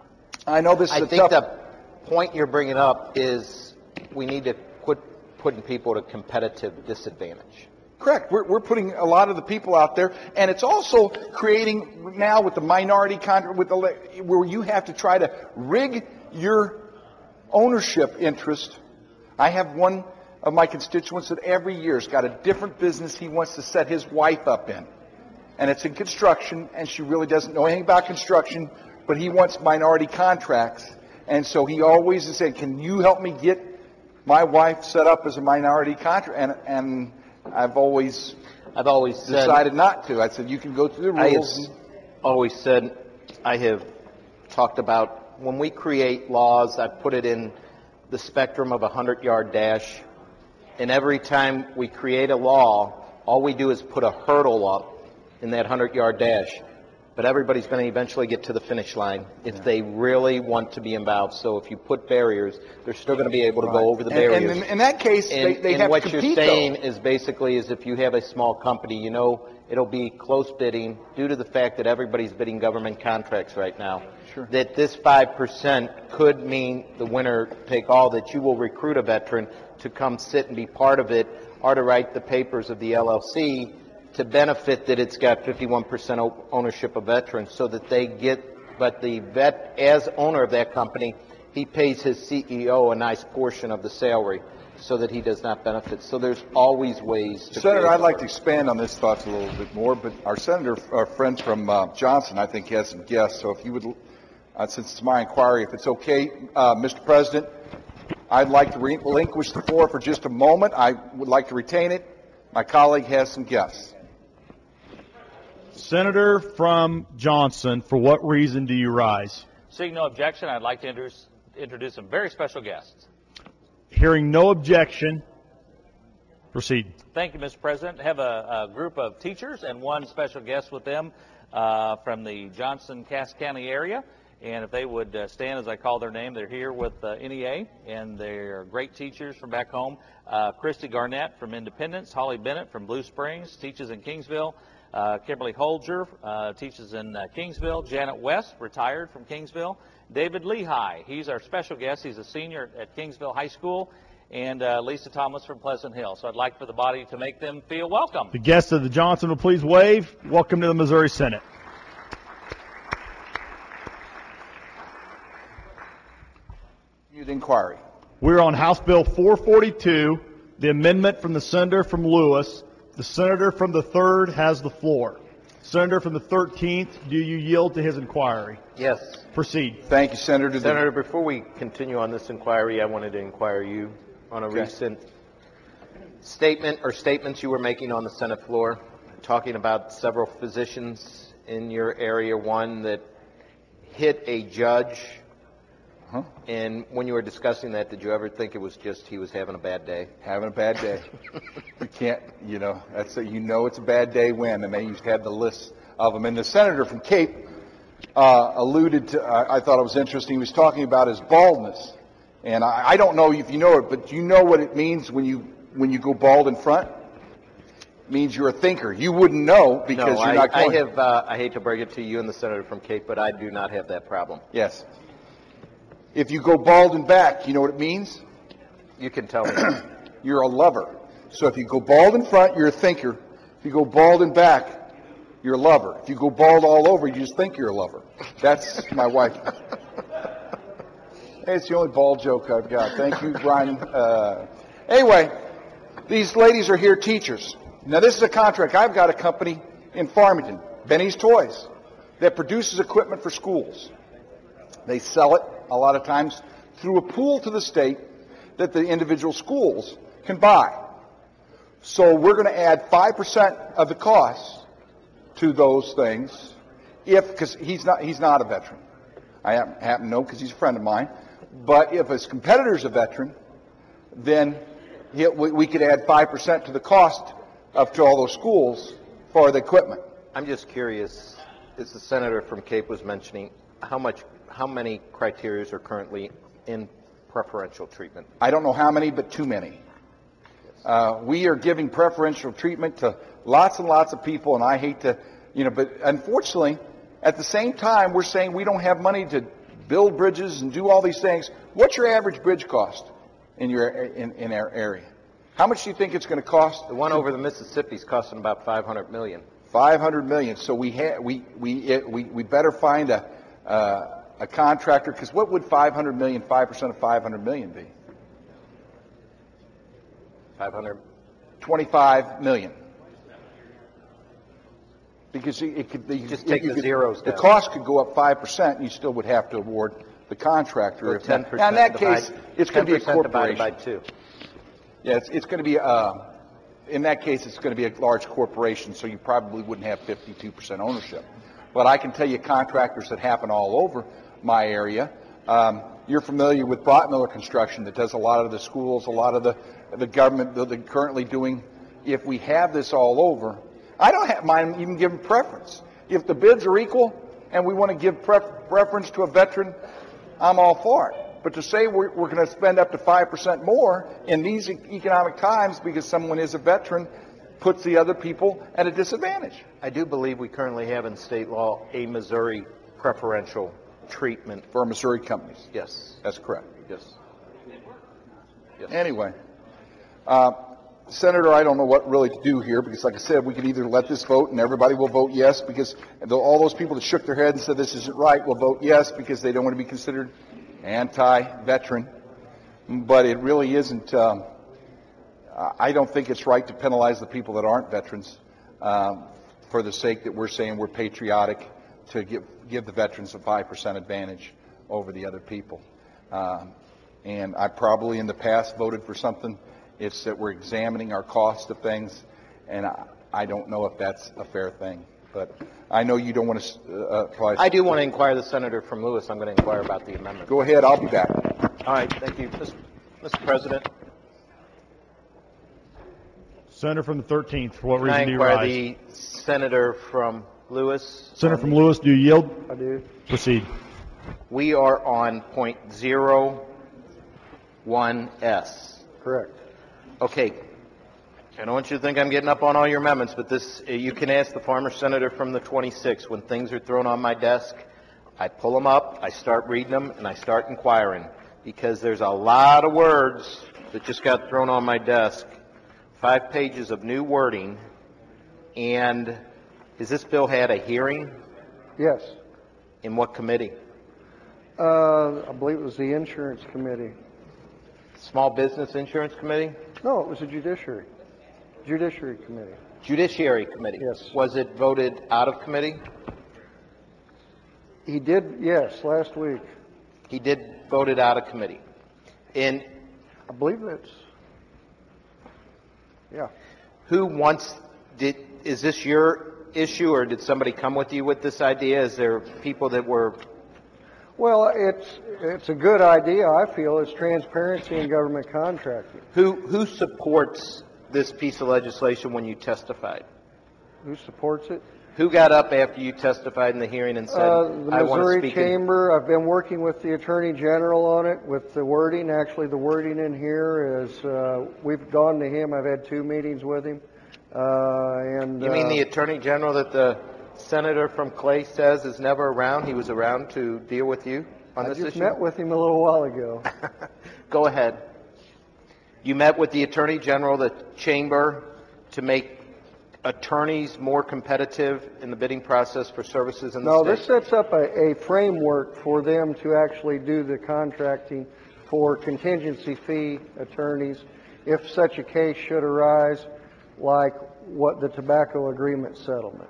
I know this is I a think tough... the point you're bringing up is we need to quit putting people at a competitive disadvantage. Correct. We're, we're putting a lot of the people out there, and it's also creating now with the minority contract, with the where you have to try to rig your ownership interest. I have one of my constituents that every year has got a different business he wants to set his wife up in, and it's in construction, and she really doesn't know anything about construction, but he wants minority contracts, and so he always is saying, "Can you help me get my wife set up as a minority contract?" And and I've always, I've always decided said, not to. I said, you can go through the I have rules. always said, I have talked about when we create laws, I put it in the spectrum of a hundred-yard dash. And every time we create a law, all we do is put a hurdle up in that hundred-yard dash. But everybody's going to eventually get to the finish line if yeah. they really want to be involved. So if you put barriers, they're still going to be able to right. go over the and, barriers. And in, in that case, and, they, they and have what to compete, you're saying though. is basically is if you have a small company, you know it'll be close bidding due to the fact that everybody's bidding government contracts right now. Sure. That this five percent could mean the winner take all, that you will recruit a veteran to come sit and be part of it or to write the papers of the L L C to benefit that it's got fifty-one percent ownership of veterans so that they get, but the vet, as owner of that company, he pays his C E O a nice portion of the salary so that he does not benefit. So there's always ways to... Senator, I'd like to expand on this thoughts a little bit more, but our senator, our friend from uh, Johnson, I think has some guests, so if you would, uh, since it's my inquiry, if it's okay, uh, Mister President, I'd like to relinquish the floor for just a moment. I would like to retain it. My colleague has some guests. Senator from Johnson, for what reason do you rise? Seeing no objection, I'd like to introduce, introduce some very special guests. Hearing no objection, proceed. Thank you, Mister President. I have a, a group of teachers and one special guest with them uh, from the Johnson-Cass County area. And if they would uh, stand as I call their name, they're here with uh, N E A, and they're great teachers from back home. Uh, Christy Garnett from Independence, Holly Bennett from Blue Springs, teaches in Kingsville. Uh, Kimberly Holger uh, teaches in uh, Kingsville. Janet West, retired from Kingsville. David Lehigh, he's our special guest. He's a senior at Kingsville High School. And uh, Lisa Thomas from Pleasant Hill. So I'd like for the body to make them feel welcome. The guests of the Johnson will please wave. Welcome to the Missouri Senate. Inquiry. We're on House Bill four forty-two, the amendment from the senator from Lewis. The senator from the third has the floor. Senator from the thirteenth, do you yield to his inquiry? Yes. Proceed. Thank you, Senator. Senator, before we continue on this inquiry, I wanted to inquire you on a Okay. recent statement or statements you were making on the Senate floor, talking about several physicians in your area, one that hit a judge. Huh? And when you were discussing that, did you ever think it was just he was having a bad day? Having a bad day. You can't, you know, that's a, you know it's a bad day when, and they used to have the list of them. And the senator from Cape uh, alluded to, uh, I thought it was interesting, he was talking about his baldness. And I, I don't know if you know it, but do you know what it means when you when you go bald in front? It means you're a thinker. You wouldn't know because no, you're I, not going. I have, uh, I hate to break it to you and the senator from Cape, but I do not have that problem. Yes. If you go bald and back, you know what it means? You can tell me. You're a lover. So if you go bald in front, you're a thinker. If you go bald in back, you're a lover. If you go bald all over, you just think you're a lover. That's my wife. Hey, it's the only bald joke I've got. Thank you, Brian. Uh, anyway, these ladies are here teachers. Now, this is a contract. I've got a company in Farmington, Benny's Toys, that produces equipment for schools. They sell it a lot of times through a pool to the state that the individual schools can buy. So we're going to add five percent of the cost to those things if, because he's not, he's not a veteran. I happen, happen to know because he's a friend of mine. But if his competitor's a veteran, then he, we, we could add five percent to the cost of to all those schools for the equipment. I'm just curious, as the senator from Cape was mentioning, how much, how many criteria are currently in preferential treatment? I don't know how many, but too many. Uh, we are giving preferential treatment to lots and lots of people, and I hate to, you know, but unfortunately, at the same time, we're saying we don't have money to build bridges and do all these things. What's your average bridge cost in your in, in our area? How much do you think it's going to cost? The one over the Mississippi is costing about five hundred million dollars. five hundred million dollars. So we ha- we we it, we we better find a uh, a contractor, because what would five hundred million dollars, five percent of five hundred million dollars be? five hundred. twenty-five million dollars. Because it could be, just take the could, zeros the down. cost could go up five percent, and you still would have to award the contractor. Or if ten not. percent. Now, in that divide, case, it's going to be a ten percent divided corporation. by two. Yeah, it's, it's going to be, uh, in that case, it's going to be a large corporation, so you probably wouldn't have fifty-two percent ownership. But I can tell you contractors that happen all over my area. Um, you're familiar with Brotmiller Construction that does a lot of the schools, a lot of the, the government that they're currently doing. If we have this all over, I don't have, mind even giving preference. If the bids are equal and we want to give pref- preference to a veteran, I'm all for it. But to say we're, we're going to spend up to five percent more in these e- economic times because someone is a veteran puts the other people at a disadvantage. I do believe we currently have in state law a Missouri preferential treatment. For Missouri companies. Yes. That's correct. Yes. Yes. Anyway, uh, Senator, I don't know what really to do here because, like I said, we could either let this vote and everybody will vote yes because all those people that shook their head and said this isn't right will vote yes because they don't want to be considered anti-veteran. But it really isn't. Um, I don't think it's right to penalize the people that aren't veterans um, for the sake that we're saying we're patriotic to give, give the veterans a five percent advantage over the other people. Um, and I probably in the past voted for something. It's that we're examining our cost of things, and I, I don't know if that's a fair thing. But I know you don't want to uh, apply. I do want to inquire the senator from Lewis. I'm going to inquire about the amendment. Go ahead. I'll be back. All right. Thank you. Mister President. Senator from the thirteenth, for what Can reason I do you inquire rise? the senator from Lewis? Senator from Lewis, do you yield? I do. Proceed. We are on point zero one S. Correct. Okay. I don't want you to think I'm getting up on all your amendments, but this, you can ask the farmer senator from the twenty-sixth. When things are thrown on my desk, I pull them up, I start reading them, and I start inquiring, because there's a lot of words that just got thrown on my desk. Five pages of new wording. And has this bill had a hearing? Yes. In what committee? Uh, I believe it was the Insurance Committee. Small Business Insurance Committee? No, it was the Judiciary. Judiciary Committee. Judiciary Committee? Yes. Was it voted out of committee? He did, yes, last week. He did vote it out of committee. And I believe that's, yeah. Who wants, did, is this your issue, or did somebody come with you with this idea? Is there people that were... Well, it's it's a good idea, I feel. It's transparency in government contracting. Who who supports this piece of legislation when you testified? Who supports it? Who got up after you testified in the hearing and said, uh, the I want to Missouri speak in... Chamber. I've been working with the Attorney General on it, with the wording. Actually, the wording in here is, uh, we've gone to him. I've had two meetings with him. Uh, and You mean uh, the Attorney General that the senator from Clay says is never around? He was around to deal with you on I this just issue? met with him a little while ago. Go ahead. You met with the Attorney General, the Chamber, to make attorneys more competitive in the bidding process for services in the No, state? this sets up a, a framework for them to actually do the contracting for contingency fee attorneys if such a case should arise, like what the tobacco agreement settlement.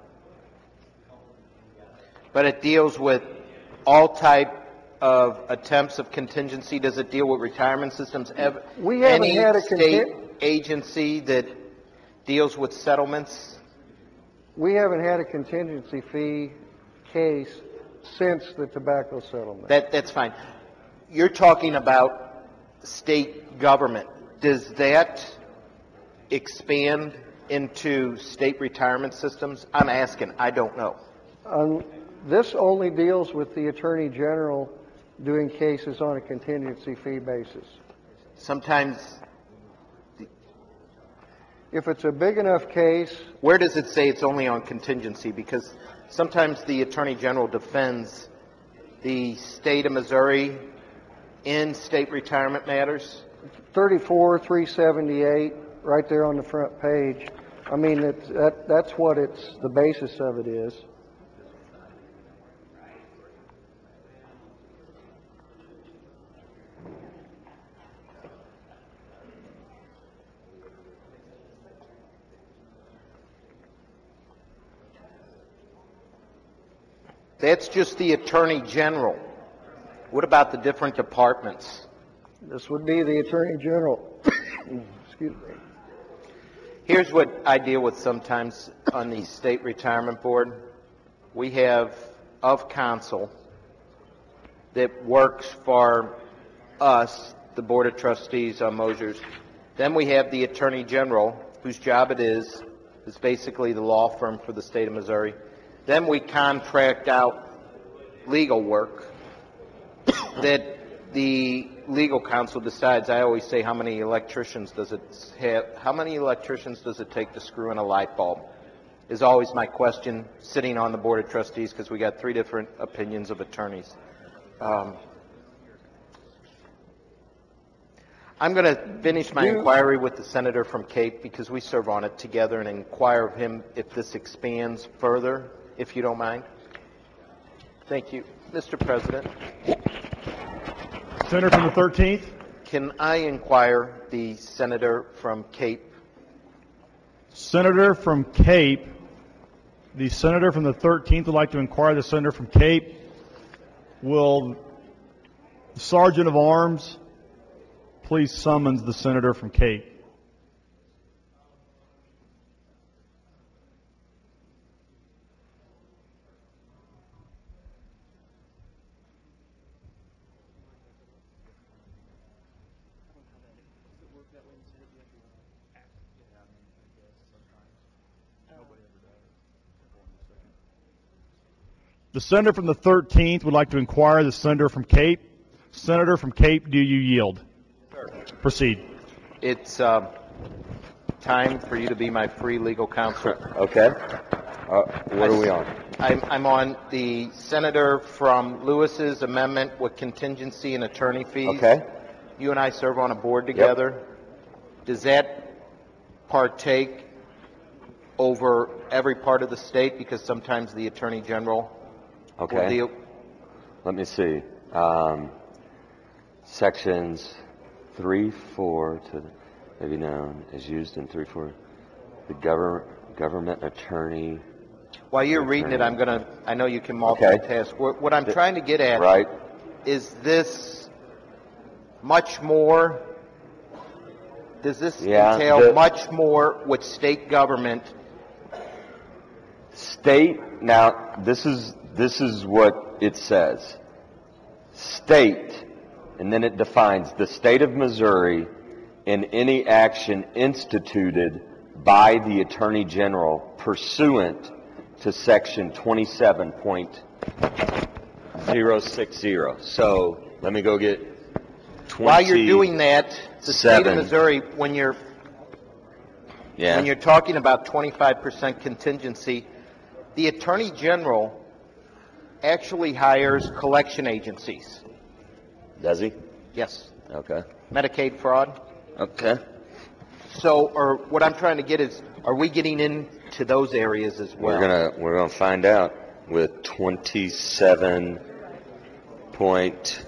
But it deals with all type of attempts of contingency. Does it deal with retirement systems? Ev- We haven't Any had a state contin- agency that deals with settlements? We haven't had a contingency fee case since the tobacco settlement. That, that's fine. You're talking about state government. Does that expand into state retirement systems? I'm asking. I don't know. Um, this only deals with the Attorney General doing cases on a contingency fee basis. Sometimes... If it's a big enough case... Where does it say it's only on contingency? Because sometimes the Attorney General defends the state of Missouri in state retirement matters. thirty-four three seventy-eight, right there on the front page. I mean, it's, that, that's what it's, the basis of it is. That's just the Attorney General. What about the different departments? This would be the Attorney General. Excuse me. Here's what I deal with sometimes on the State Retirement Board. We have of counsel that works for us, the Board of Trustees on Mosers. Then we have the Attorney General, whose job it is, is basically the law firm for the state of Missouri. Then we contract out legal work that the legal counsel decides. I always say, how many electricians does it have? How many electricians does it take to screw in a light bulb? Is always my question sitting on the Board of Trustees, because we got three different opinions of attorneys. Um, I'm going to finish my You- inquiry with the senator from Cape, because we serve on it together, and inquire of him if this expands further, if you don't mind. Thank you. Mister President. Senator from the thirteenth. Can I inquire the senator from Cape? Senator from Cape. The senator from the thirteenth would like to inquire the senator from Cape. Will the Sergeant of Arms please summons the senator from Cape. The senator from the thirteenth would like to inquire the senator from Cape. Senator from Cape, do you yield? Sure. Proceed. It's uh, time for you to be my free legal counsel. Okay. Uh, what are we on? I'm, I'm on the senator from Lewis's amendment with contingency and attorney fees. Okay. You and I serve on a board together. Yep. Does that partake over every part of the state? Because sometimes the attorney general Okay. will deal. Let me see. Um, sections three, four to maybe known as used in three, four. The government government attorney. While you're attorney. reading it, I'm gonna. I know you can multitask. Okay. What, what I'm trying to get at right. is this much more. Does this Yeah, entail the- much more with state government? State, now this is this is what it says. State, and then it defines the state of Missouri in any action instituted by the Attorney General pursuant to section twenty-seven point oh six oh. So let me go get twenty. While you're doing that, the state of Missouri, when you're Yeah. when you're talking about twenty-five percent contingency, the Attorney General actually hires collection agencies. Does he? Yes. Okay. Medicaid fraud. Okay. So, or what I'm trying to get is, are we getting into those areas as well? We're gonna we're gonna find out with twenty-seven point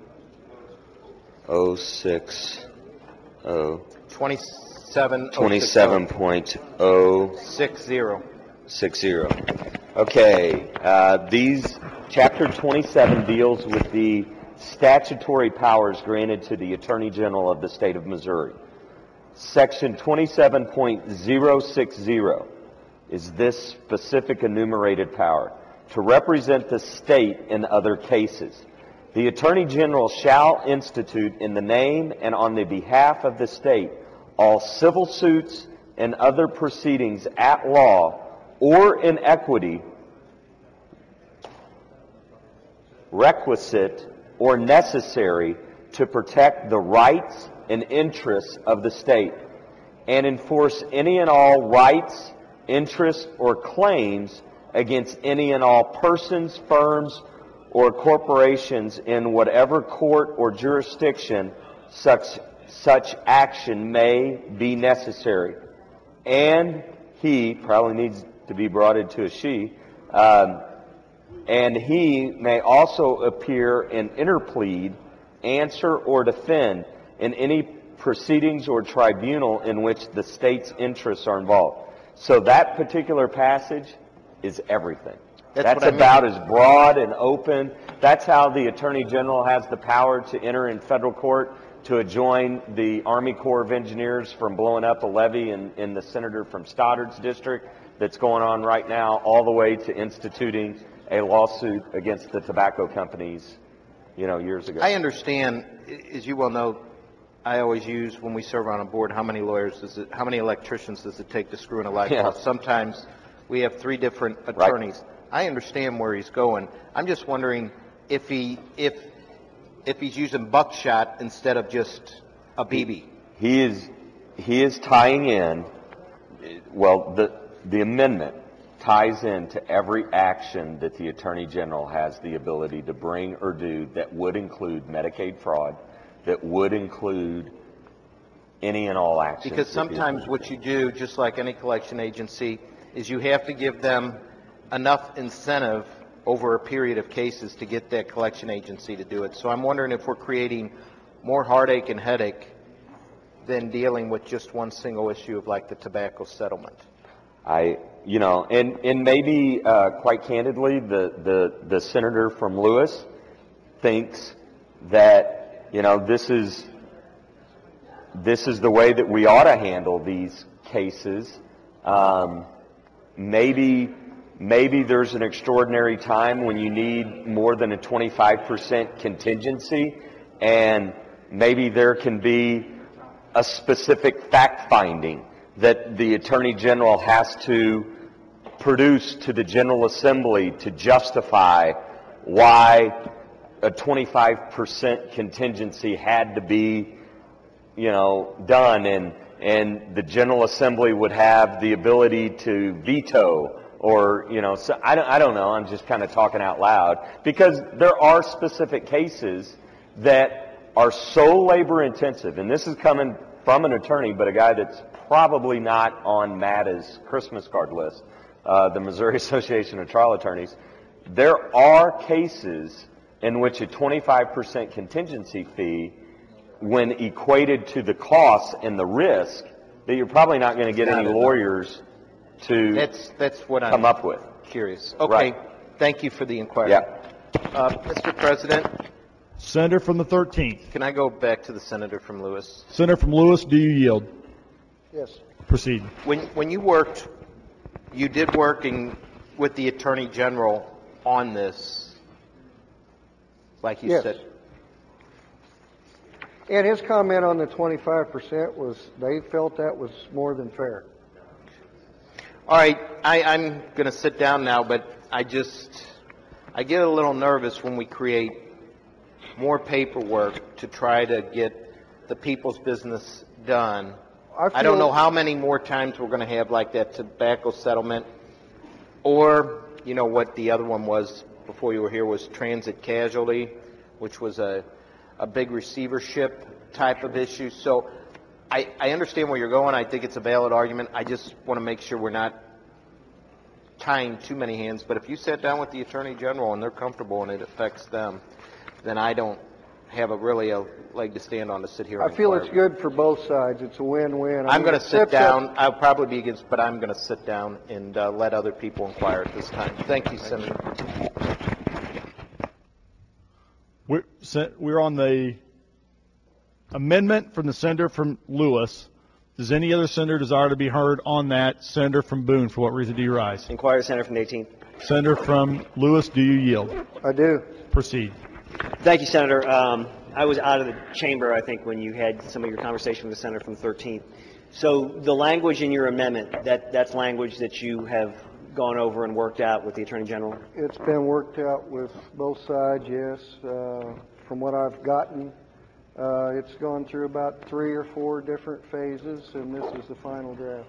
oh six oh. Twenty-seven. Twenty-seven point oh six zero. Six zero. Okay. Uh, these chapter twenty-seven deals with the statutory powers granted to the Attorney General of the state of Missouri. Section twenty-seven point oh six oh is this specific enumerated power to represent the state in other cases. The Attorney General shall institute in the name and on the behalf of the state all civil suits and other proceedings at law or in equity requisite or necessary to protect the rights and interests of the state and enforce any and all rights, interests, or claims against any and all persons, firms, or corporations in whatever court or jurisdiction such, such action may be necessary. And he, probably needs to be brought into a she, um, and he may also appear and interplead, answer, or defend in any proceedings or tribunal in which the state's interests are involved. So that particular passage is everything. That's That's what I mean. about as broad and open. That's how the Attorney General has the power to enter in federal court to adjoin the Army Corps of Engineers from blowing up a levee in, in the senator from Stoddard's district that's going on right now, all the way to instituting a lawsuit against the tobacco companies, you know, years ago. I understand, as you well know, I always use when we serve on a board, how many lawyers does it, how many electricians does it take to screw in a light Yeah. bulb? Sometimes we have three different attorneys. Right. I understand where he's going. I'm just wondering if he if if he's using buckshot instead of just a B B. He is he is tying in. Well, the the amendment ties into every action that the Attorney General has the ability to bring or do that would include Medicaid fraud, that would include any and all actions. Because sometimes what you do, just like any collection agency, is you have to give them enough incentive over a period of cases to get that collection agency to do it. So I'm wondering if we're creating more heartache and headache than dealing with just one single issue of like the tobacco settlement. I, you know, and, and maybe, uh, quite candidly, the, the, the senator from Lewis thinks that, you know, this is, this is the way that we ought to handle these cases. Um, maybe, maybe there's an extraordinary time when you need more than a twenty-five percent contingency, and maybe there can be a specific fact finding that the Attorney General has to produce to the General Assembly to justify why a twenty-five percent contingency had to be, you know, done, and and the General Assembly would have the ability to veto, or, you know, so I don't, I don't know, I'm just kind of talking out loud, because there are specific cases that are so labor intensive, and this is coming from an attorney, but a guy that's probably not on MATA's Christmas card list, uh, the Missouri Association of Trial Attorneys. There are cases in which a twenty-five percent contingency fee, when equated to the costs and the risk, that you're probably not going to get any lawyers to That's, that's what I'm come up with. curious. Okay, Right. thank you for the inquiry. Yeah. Uh, Mister President, Senator from the thirteenth. can I go back to the senator from Lewis? Senator from Lewis, do you yield? Yes. Proceed. When, when you worked, you did work in, with the Attorney General on this, like you Yes. said. And his comment on the twenty-five percent was they felt that was more than fair. All right, I, I'm going to sit down now, but I just, I get a little nervous when we create more paperwork to try to get the people's business done. I I don't feel- know how many more times we're going to have like that tobacco settlement, or, you know, what the other one was before you were here was transit casualty, which was a, a big receivership type of issue. So I, I understand where you're going. I think it's a valid argument. I just want to make sure we're not tying too many hands. But if you sat down with the Attorney General and they're comfortable and it affects them, then I don't have a really a leg to stand on to sit here and I feel inquire. it's good for both sides. It's a win-win. I I'm mean, going to it sit steps down. up- I'll probably be against, but I'm going to sit down and uh, let other people inquire at this time. Thank you, Senator. We're, se- we're on the amendment from the senator from Lewis. Does any other senator desire to be heard on that? Senator from Boone, for what reason do you rise? Inquire, Senator from the eighteenth. Senator from Lewis, do you yield? I do. Proceed. Thank you, Senator. Um, I was out of the chamber, I think, when you had some of your conversation with the senator from the thirteenth. So the language in your amendment, that, that's language that you have gone over and worked out with the Attorney General? It's been worked out with both sides, yes. Uh, from what I've gotten, uh, it's gone through about three or four different phases, and this is the final draft.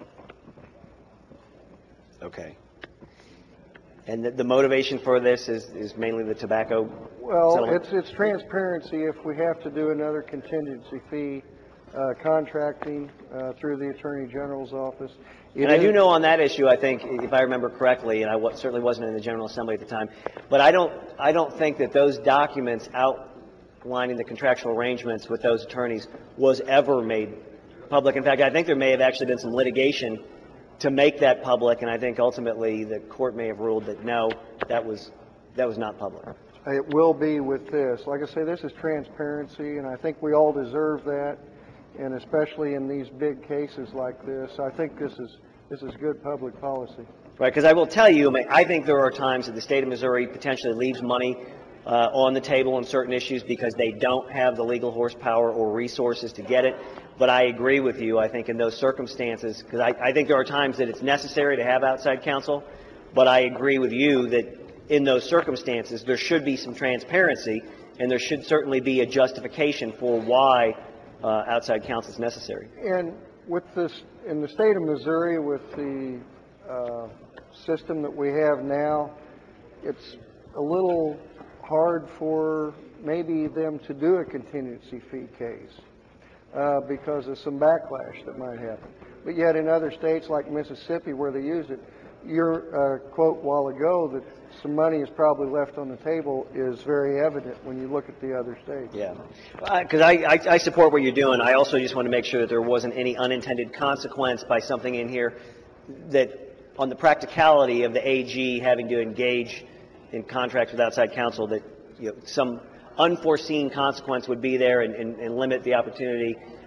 Okay. And the, the motivation for this is, is mainly the tobacco Well, settlement? it's it's transparency. If we have to do another contingency fee, uh, contracting uh, through the Attorney General's office. It And I do is- know on that issue, I think, if I remember correctly, and I wa- certainly wasn't in the General Assembly at the time, but I don't, I don't think that those documents outlining the contractual arrangements with those attorneys was ever made public. In fact, I think there may have actually been some litigation to make that public, and I think ultimately the court may have ruled that no, that was, that was not public. It will be with this. Like I say, this is transparency, and I think we all deserve that, and especially in these big cases like this, I think this is this is good public policy. Right, because I will tell you, I mean, I think there are times that the state of Missouri potentially leaves money uh, on the table on certain issues because they don't have the legal horsepower or resources to get it. But I agree with you, I think in those circumstances, because I, I think there are times that it's necessary to have outside counsel, but I agree with you that in those circumstances there should be some transparency and there should certainly be a justification for why uh, outside counsel is necessary. And with this, in the state of Missouri, with the uh, system that we have now, it's a little hard for maybe them to do a contingency fee case uh, because of some backlash that might happen. But yet in other states like Mississippi where they use it, your uh, quote a while ago that some money is probably left on the table is very evident when you look at the other states. Yeah, because I, I, I support what you're doing. I also just want to make sure that there wasn't any unintended consequence by something in here that on the practicality of the A G having to engage in contracts with outside counsel, that you know, some unforeseen consequence would be there and, and, and limit the opportunity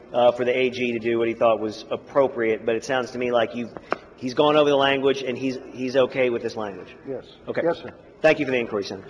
uh, for the A G to do what he thought was appropriate, but it sounds to me like you've, he's gone over the language and he's, he's okay with this language. Yes. Okay. Yes, sir. Thank you for the inquiry, Senator.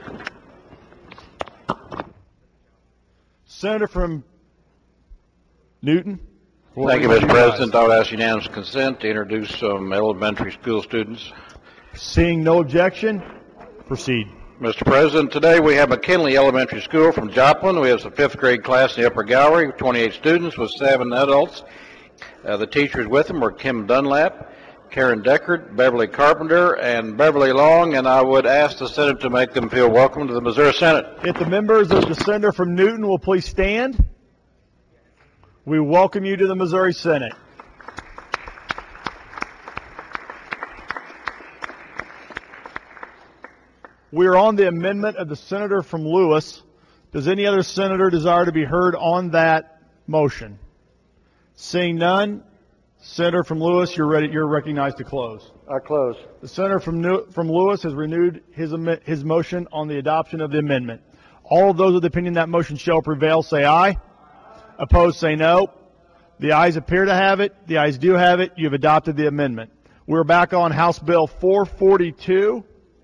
Senator from Newton. Thank you, Mister President. I would ask unanimous consent to introduce some elementary school students. Seeing no objection, proceed. Mister President, today we have McKinley Elementary School from Joplin. We have the fifth grade class in the upper gallery, twenty-eight students with seven adults. Uh, the teachers with them were Kim Dunlap, Karen Deckard, Beverly Carpenter, and Beverly Long, and I would ask the Senate to make them feel welcome to the Missouri Senate. If the members of the senator from Newton will please stand, we welcome you to the Missouri Senate. We are on the amendment of the senator from Lewis. Does any other senator desire to be heard on that motion? Seeing none, Senator from Lewis, you're ready. You're recognized to close. I close. The senator from New, from Lewis has renewed his his motion on the adoption of the amendment. All of those of the opinion that motion shall prevail, say aye. Opposed, say no. The ayes appear to have it. The ayes do have it. You've adopted the amendment. We're back on House Bill four forty-two.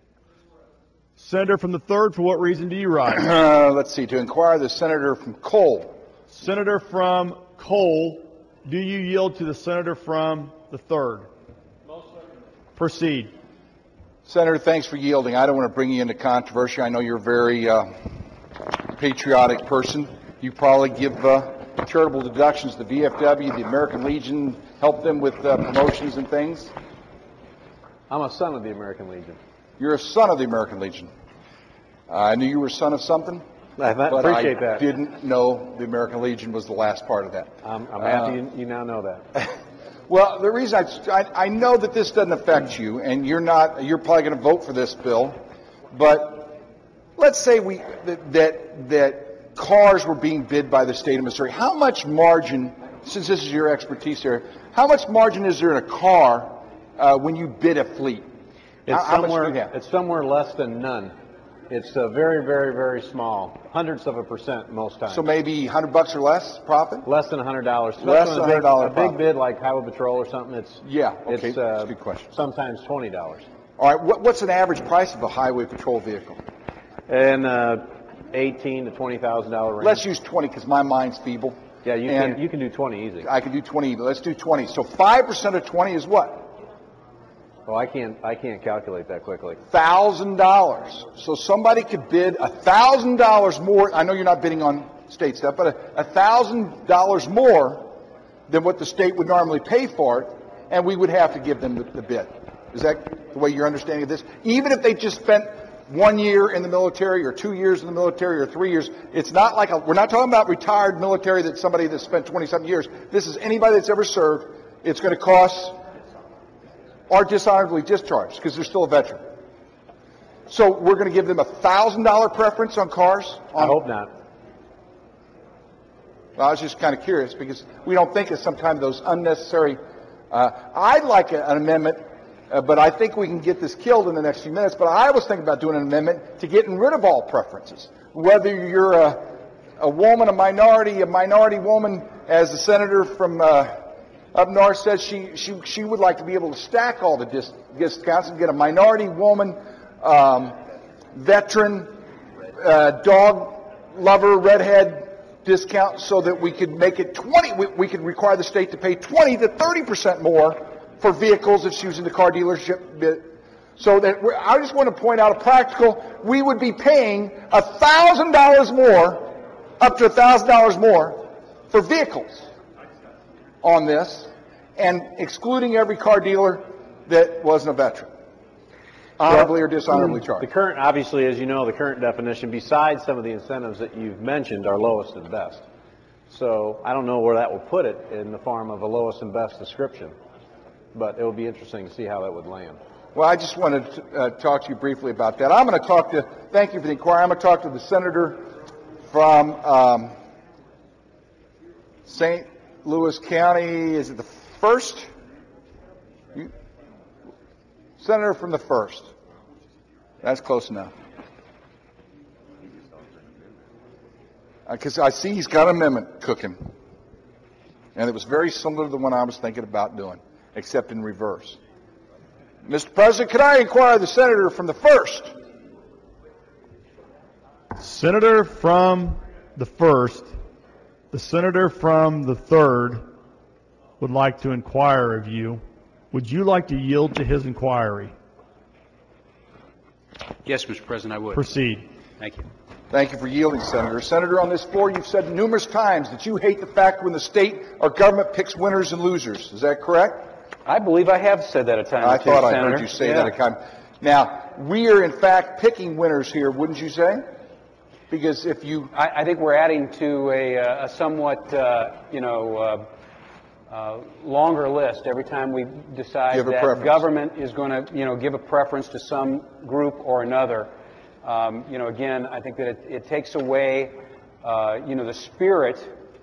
Senator from the third, for what reason do you rise? Uh, let's see, to inquire the senator from Cole. Senator from Cole, do you yield to the senator from the third? Most certainly. Proceed. Senator, thanks for yielding. I don't want to bring you into controversy. I know you're a very uh, patriotic person. You probably give uh, charitable deductions to the V F W, the American Legion, help them with uh, promotions and things. I'm a son of the American Legion. You're a son of the American Legion. Uh, I knew you were a son of something. I but appreciate I that. didn't know the American Legion was the last part of that. I'm, I'm happy Uh, you, you now know that. Well, the reason I, I, I know that this doesn't affect you, and you're not, you're probably going to vote for this bill, but let's say we that, that that cars were being bid by the state of Missouri. How much margin, since this is your expertise here, how much margin is there in a car uh, when you bid a fleet? It's how, how much somewhere, do you have? it's somewhere less than none. It's uh, very, very, very small. Hundreds of a percent most times. So maybe a hundred bucks or less profit? Less than a hundred dollars. Less than a hundred dollars. A big bid like Highway Patrol or something. It's yeah. Okay, it's, uh, that's a good question. Sometimes twenty dollars. All right. What, what's an average price of a Highway Patrol vehicle? And uh, eighteen to twenty thousand dollar range. Let's use twenty because my mind's feeble. Yeah, you and can you can do twenty easy. I can do twenty. Let's do twenty. So five percent of twenty is what? Oh, I can't I can't calculate that quickly. Thousand dollars. So somebody could bid a thousand dollars more. I know you're not bidding on state stuff, but a thousand dollars more than what the state would normally pay for it, and we would have to give them the, the bid. Is that the way you're understanding of this? Even if they just spent one year in the military, or two years in the military, or three years, it's not like a, we're not talking about retired military that's somebody that spent twenty-something years. This is anybody that's ever served. It's going to cost. Are dishonorably discharged because they're still a veteran. So we're going to give them a thousand dollar preference on cars? On, I hope not. Well, I was just kind of curious because we don't think of sometimes those unnecessary. Uh, I'd like a, an amendment, uh, but I think we can get this killed in the next few minutes. But I was thinking about doing an amendment to getting rid of all preferences. Whether you're a, a woman, a minority, a minority woman, as the senator from uh, up north says she, she, she would like to be able to stack all the dis- discounts and get a minority woman, um, veteran, uh, dog lover, redhead discount so that we could make it twenty. We, we could require the state to pay twenty to thirty percent more for vehicles if she was in the car dealership bid. So that we're, I just want to point out a practical, we would be paying a thousand dollars more, up to a thousand dollars more for vehicles on this, and excluding every car dealer that wasn't a veteran, honorably or dishonorably charged. The current, obviously, as you know, the current definition, besides some of the incentives that you've mentioned, are lowest and best. So I don't know where that will put it in the form of a lowest and best description, but it will be interesting to see how that would land. Well, I just wanted to uh, talk to you briefly about that. I'm going to talk to, thank you for the inquiry, I'm going to talk to the senator from um, Saint Louis County. Is it the first? You, senator from the first. That's close enough. Because uh, I see he's got an amendment cooking. and it was very similar to the one I was thinking about doing, except in reverse. Mister President, could I inquire the senator from the first? Senator from the first, the senator from the third would like to inquire of you. Would you like to yield to his inquiry? Yes, Mister President, I would. Proceed. Thank you. Thank you for yielding, Senator. Senator, on this floor, you've said numerous times that you hate the fact when the state or government picks winners and losers. Is that correct? I believe I have said that a time I or two, thought I Senator. heard you say Yeah. that a time. Now, we are in fact picking winners here, wouldn't you say? Because if you... I, I think we're adding to a, uh, a somewhat, uh, you know, uh, uh, longer list every time we decide Give a that preference. government is going to, you know, give a preference to some group or another. Um, you know, again, I think that it, it takes away, uh, you know, the spirit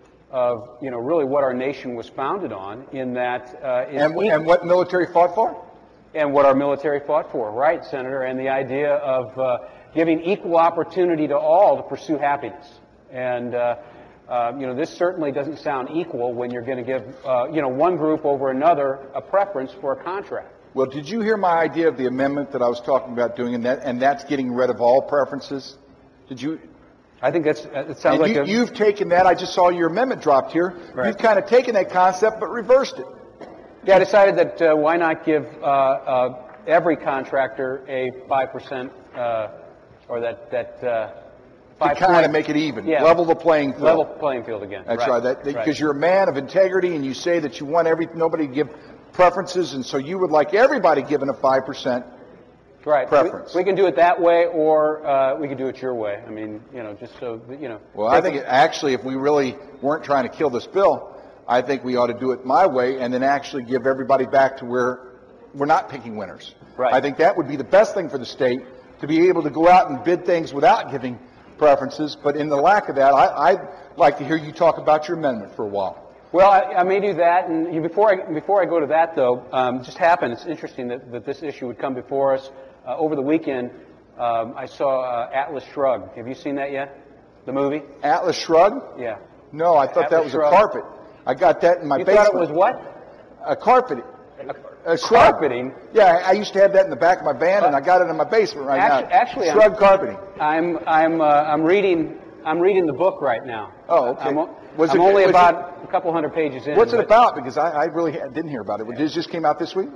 of, you know, really what our nation was founded on in that... Uh, it's And, and what military fought for? And what our military fought for, right, Senator, and the idea of uh, giving equal opportunity to all to pursue happiness. And, uh, uh, you know, this certainly doesn't sound equal when you're going to give, uh, you know, one group over another a preference for a contract. Well, did you hear my idea of the amendment that I was talking about doing, and, that, and that's getting rid of all preferences? Did you? I think that's, it sounds and like you, a... You've taken that, I just saw your amendment dropped here. Right. You've kind of taken that concept but reversed it. Yeah, I decided that uh, why not give uh, uh, every contractor a five percent, uh, or that, that uh, To kind of make it even, yeah, level the playing field. level playing field again. That's right. right. That, because right. you're a man of integrity and you say that you want every nobody to give preferences, and so you would like everybody given a five percent right. preference. We, we can do it that way, or uh, we can do it your way. I mean, you know, just so that, you know. Well, I think it, actually, if we really weren't trying to kill this bill, I think we ought to do it my way and then actually give everybody back to where we're not picking winners. Right. I think that would be the best thing for the state, to be able to go out and bid things without giving preferences. But in the lack of that, I, I'd like to hear you talk about your amendment for a while. Well, I, I may do that, and you, before I before I go to that, though, um, it just happened. It's interesting that, that this issue would come before us uh, over the weekend. Um, I saw uh, Atlas Shrugged. Have you seen that yet? The movie? Atlas Shrugged? Yeah. No, I thought Atlas that was Shrugged. a carpet. I got that in my You basement. thought it was what? A carpet. A, a Carpeting? Yeah, I, I used to have that in the back of my van, and I got it in my basement right Actually, now. actually I'm- Shrug carpeting. I'm I'm uh, I'm reading I'm reading the book right now. Oh, okay. I'm, o- Was I'm it- only was about a couple hundred pages in. What's it but about? Because I, I really ha- didn't hear about it. It just came out this week?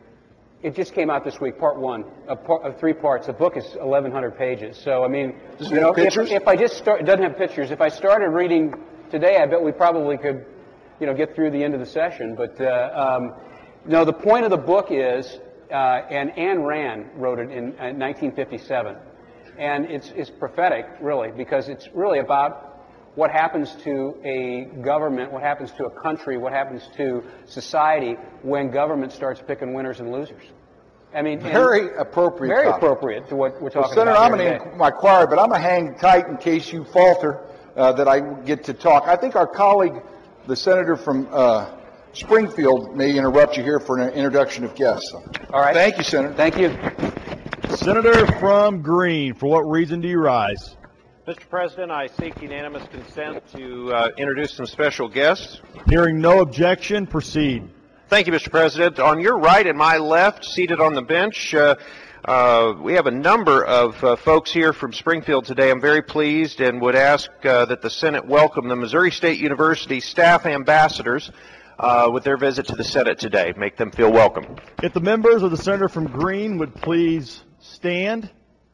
It just came out this week, part one, of, part, of three parts. The book is eleven hundred pages. So I mean, Does it you have know, if, pictures? if I just start, it doesn't have pictures. If I started reading today, I bet we probably could, you know, get through the end of the session. But uh, um, no, the point of the book is, uh, and Ayn Rand wrote it in uh, nineteen fifty-seven, and it's it's prophetic, really, because it's really about what happens to a government, what happens to a country, what happens to society when government starts picking winners and losers. I mean, and Very appropriate Very topic. appropriate to what we're Well, talking Senator, about I'm here going today. to my choir, but I'm going to hang tight in case you falter uh, that I get to talk. I think our colleague, the senator from uh, Springfield, may interrupt you here for an introduction of guests. All right. Thank you, Senator. Thank you. Senator from Green, for what reason do you rise? Mister President, I seek unanimous consent to uh, introduce some special guests. Hearing no objection, proceed. Thank you, Mister President. On your right and my left, seated on the bench, uh, uh, we have a number of uh, folks here from Springfield today. I'm very pleased and would ask uh, that the Senate welcome the Missouri State University staff ambassadors uh, with their visit to the Senate today. Make them feel welcome. If the members of the senator from Green would please stand,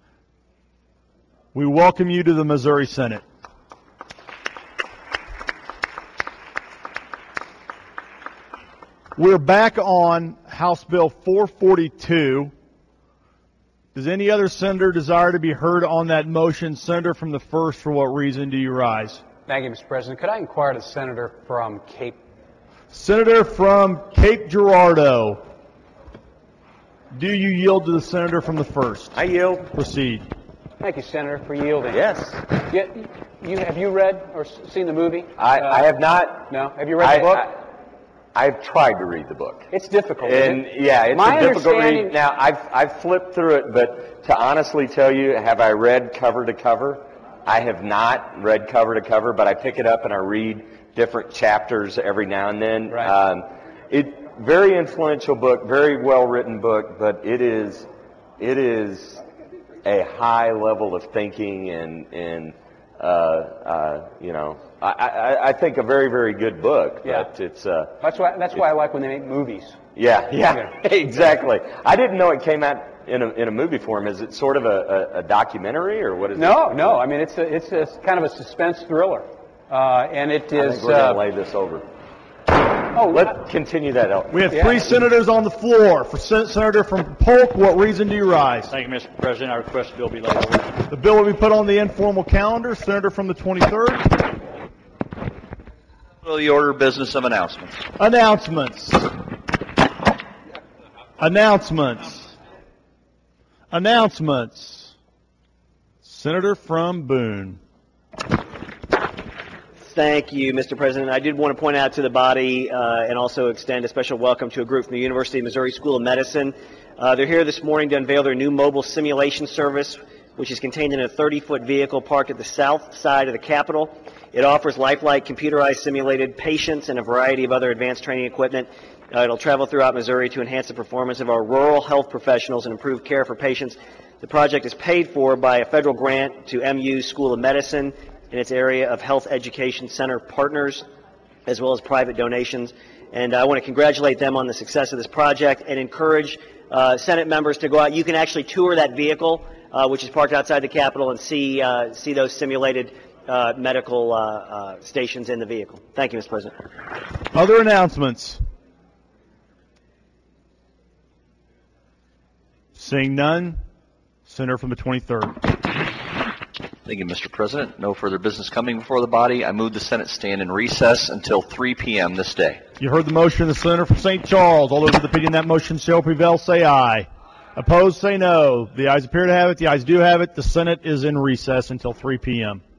we welcome you to the Missouri Senate. We're back on House Bill four forty-two. Does any other senator desire to be heard on that motion? Senator from the first, for what reason do you rise? Thank you, Mister President. Could I inquire the senator from Cape? Senator from Cape Girardeau, do you yield to the senator from the first? I yield. Proceed. Thank you, Senator, for yielding. Yes. Yeah, you, have you read or s- seen the movie? I, Uh, I have not. No. Have you read I, the book? I, I've tried to read the book. It's difficult. And isn't it? yeah, it's My a difficult understanding- read. Now, I've I've flipped through it, but to honestly tell you, have I read cover to cover? I have not read cover to cover, but I pick it up and I read different chapters every now and then. Right. Um, it very influential book, very well written book, but it is it is a high level of thinking and and uh, uh, you know I, I, I think a very very good book. Yeah. But it's uh, that's why that's why I like when they make movies. Yeah, yeah, yeah. Exactly. I didn't know it came out in a in a movie form. Is it sort of a, a, a documentary or what is no, it? No, no. I mean it's a it's a kind of a suspense thriller, uh, and it is. I think we're uh, going to lay this over. Oh, let's continue that out. We have three senators on the floor. For Sen- Senator from Polk, what reason do you rise? Thank you, Mister President. I request the bill be laid over. The bill will be put on the informal calendar. Senator from the twenty-third. Will the order of business of announcements. Announcements. Announcements. Announcements. Senator from Boone. Thank you, Mister President. I did want to point out to the body uh, and also extend a special welcome to a group from the University of Missouri School of Medicine. Uh, they're here this morning to unveil their new mobile simulation service, which is contained in a thirty-foot vehicle parked at the south side of the Capitol. It offers lifelike computerized simulated patients and a variety of other advanced training equipment. Uh, it'll travel throughout Missouri to enhance the performance of our rural health professionals and improve care for patients. The project is paid for by a federal grant to M U's School of Medicine in its area of health education center partners, as well as private donations. And I want to congratulate them on the success of this project and encourage uh, Senate members to go out. You can actually tour that vehicle, uh, which is parked outside the Capitol, and see uh, see those simulated uh, medical uh, uh, stations in the vehicle. Thank you, Mister President. Other announcements? Seeing none, Senator from the twenty-third. Thank you, Mister President. No further business coming before the body. I move the Senate stand in recess until three p.m. this day. You heard the motion of the Senator from Saint Charles. All those with the opinion that motion shall prevail say aye. Opposed say no. The ayes appear to have it. The ayes do have it. The Senate is in recess until three p.m.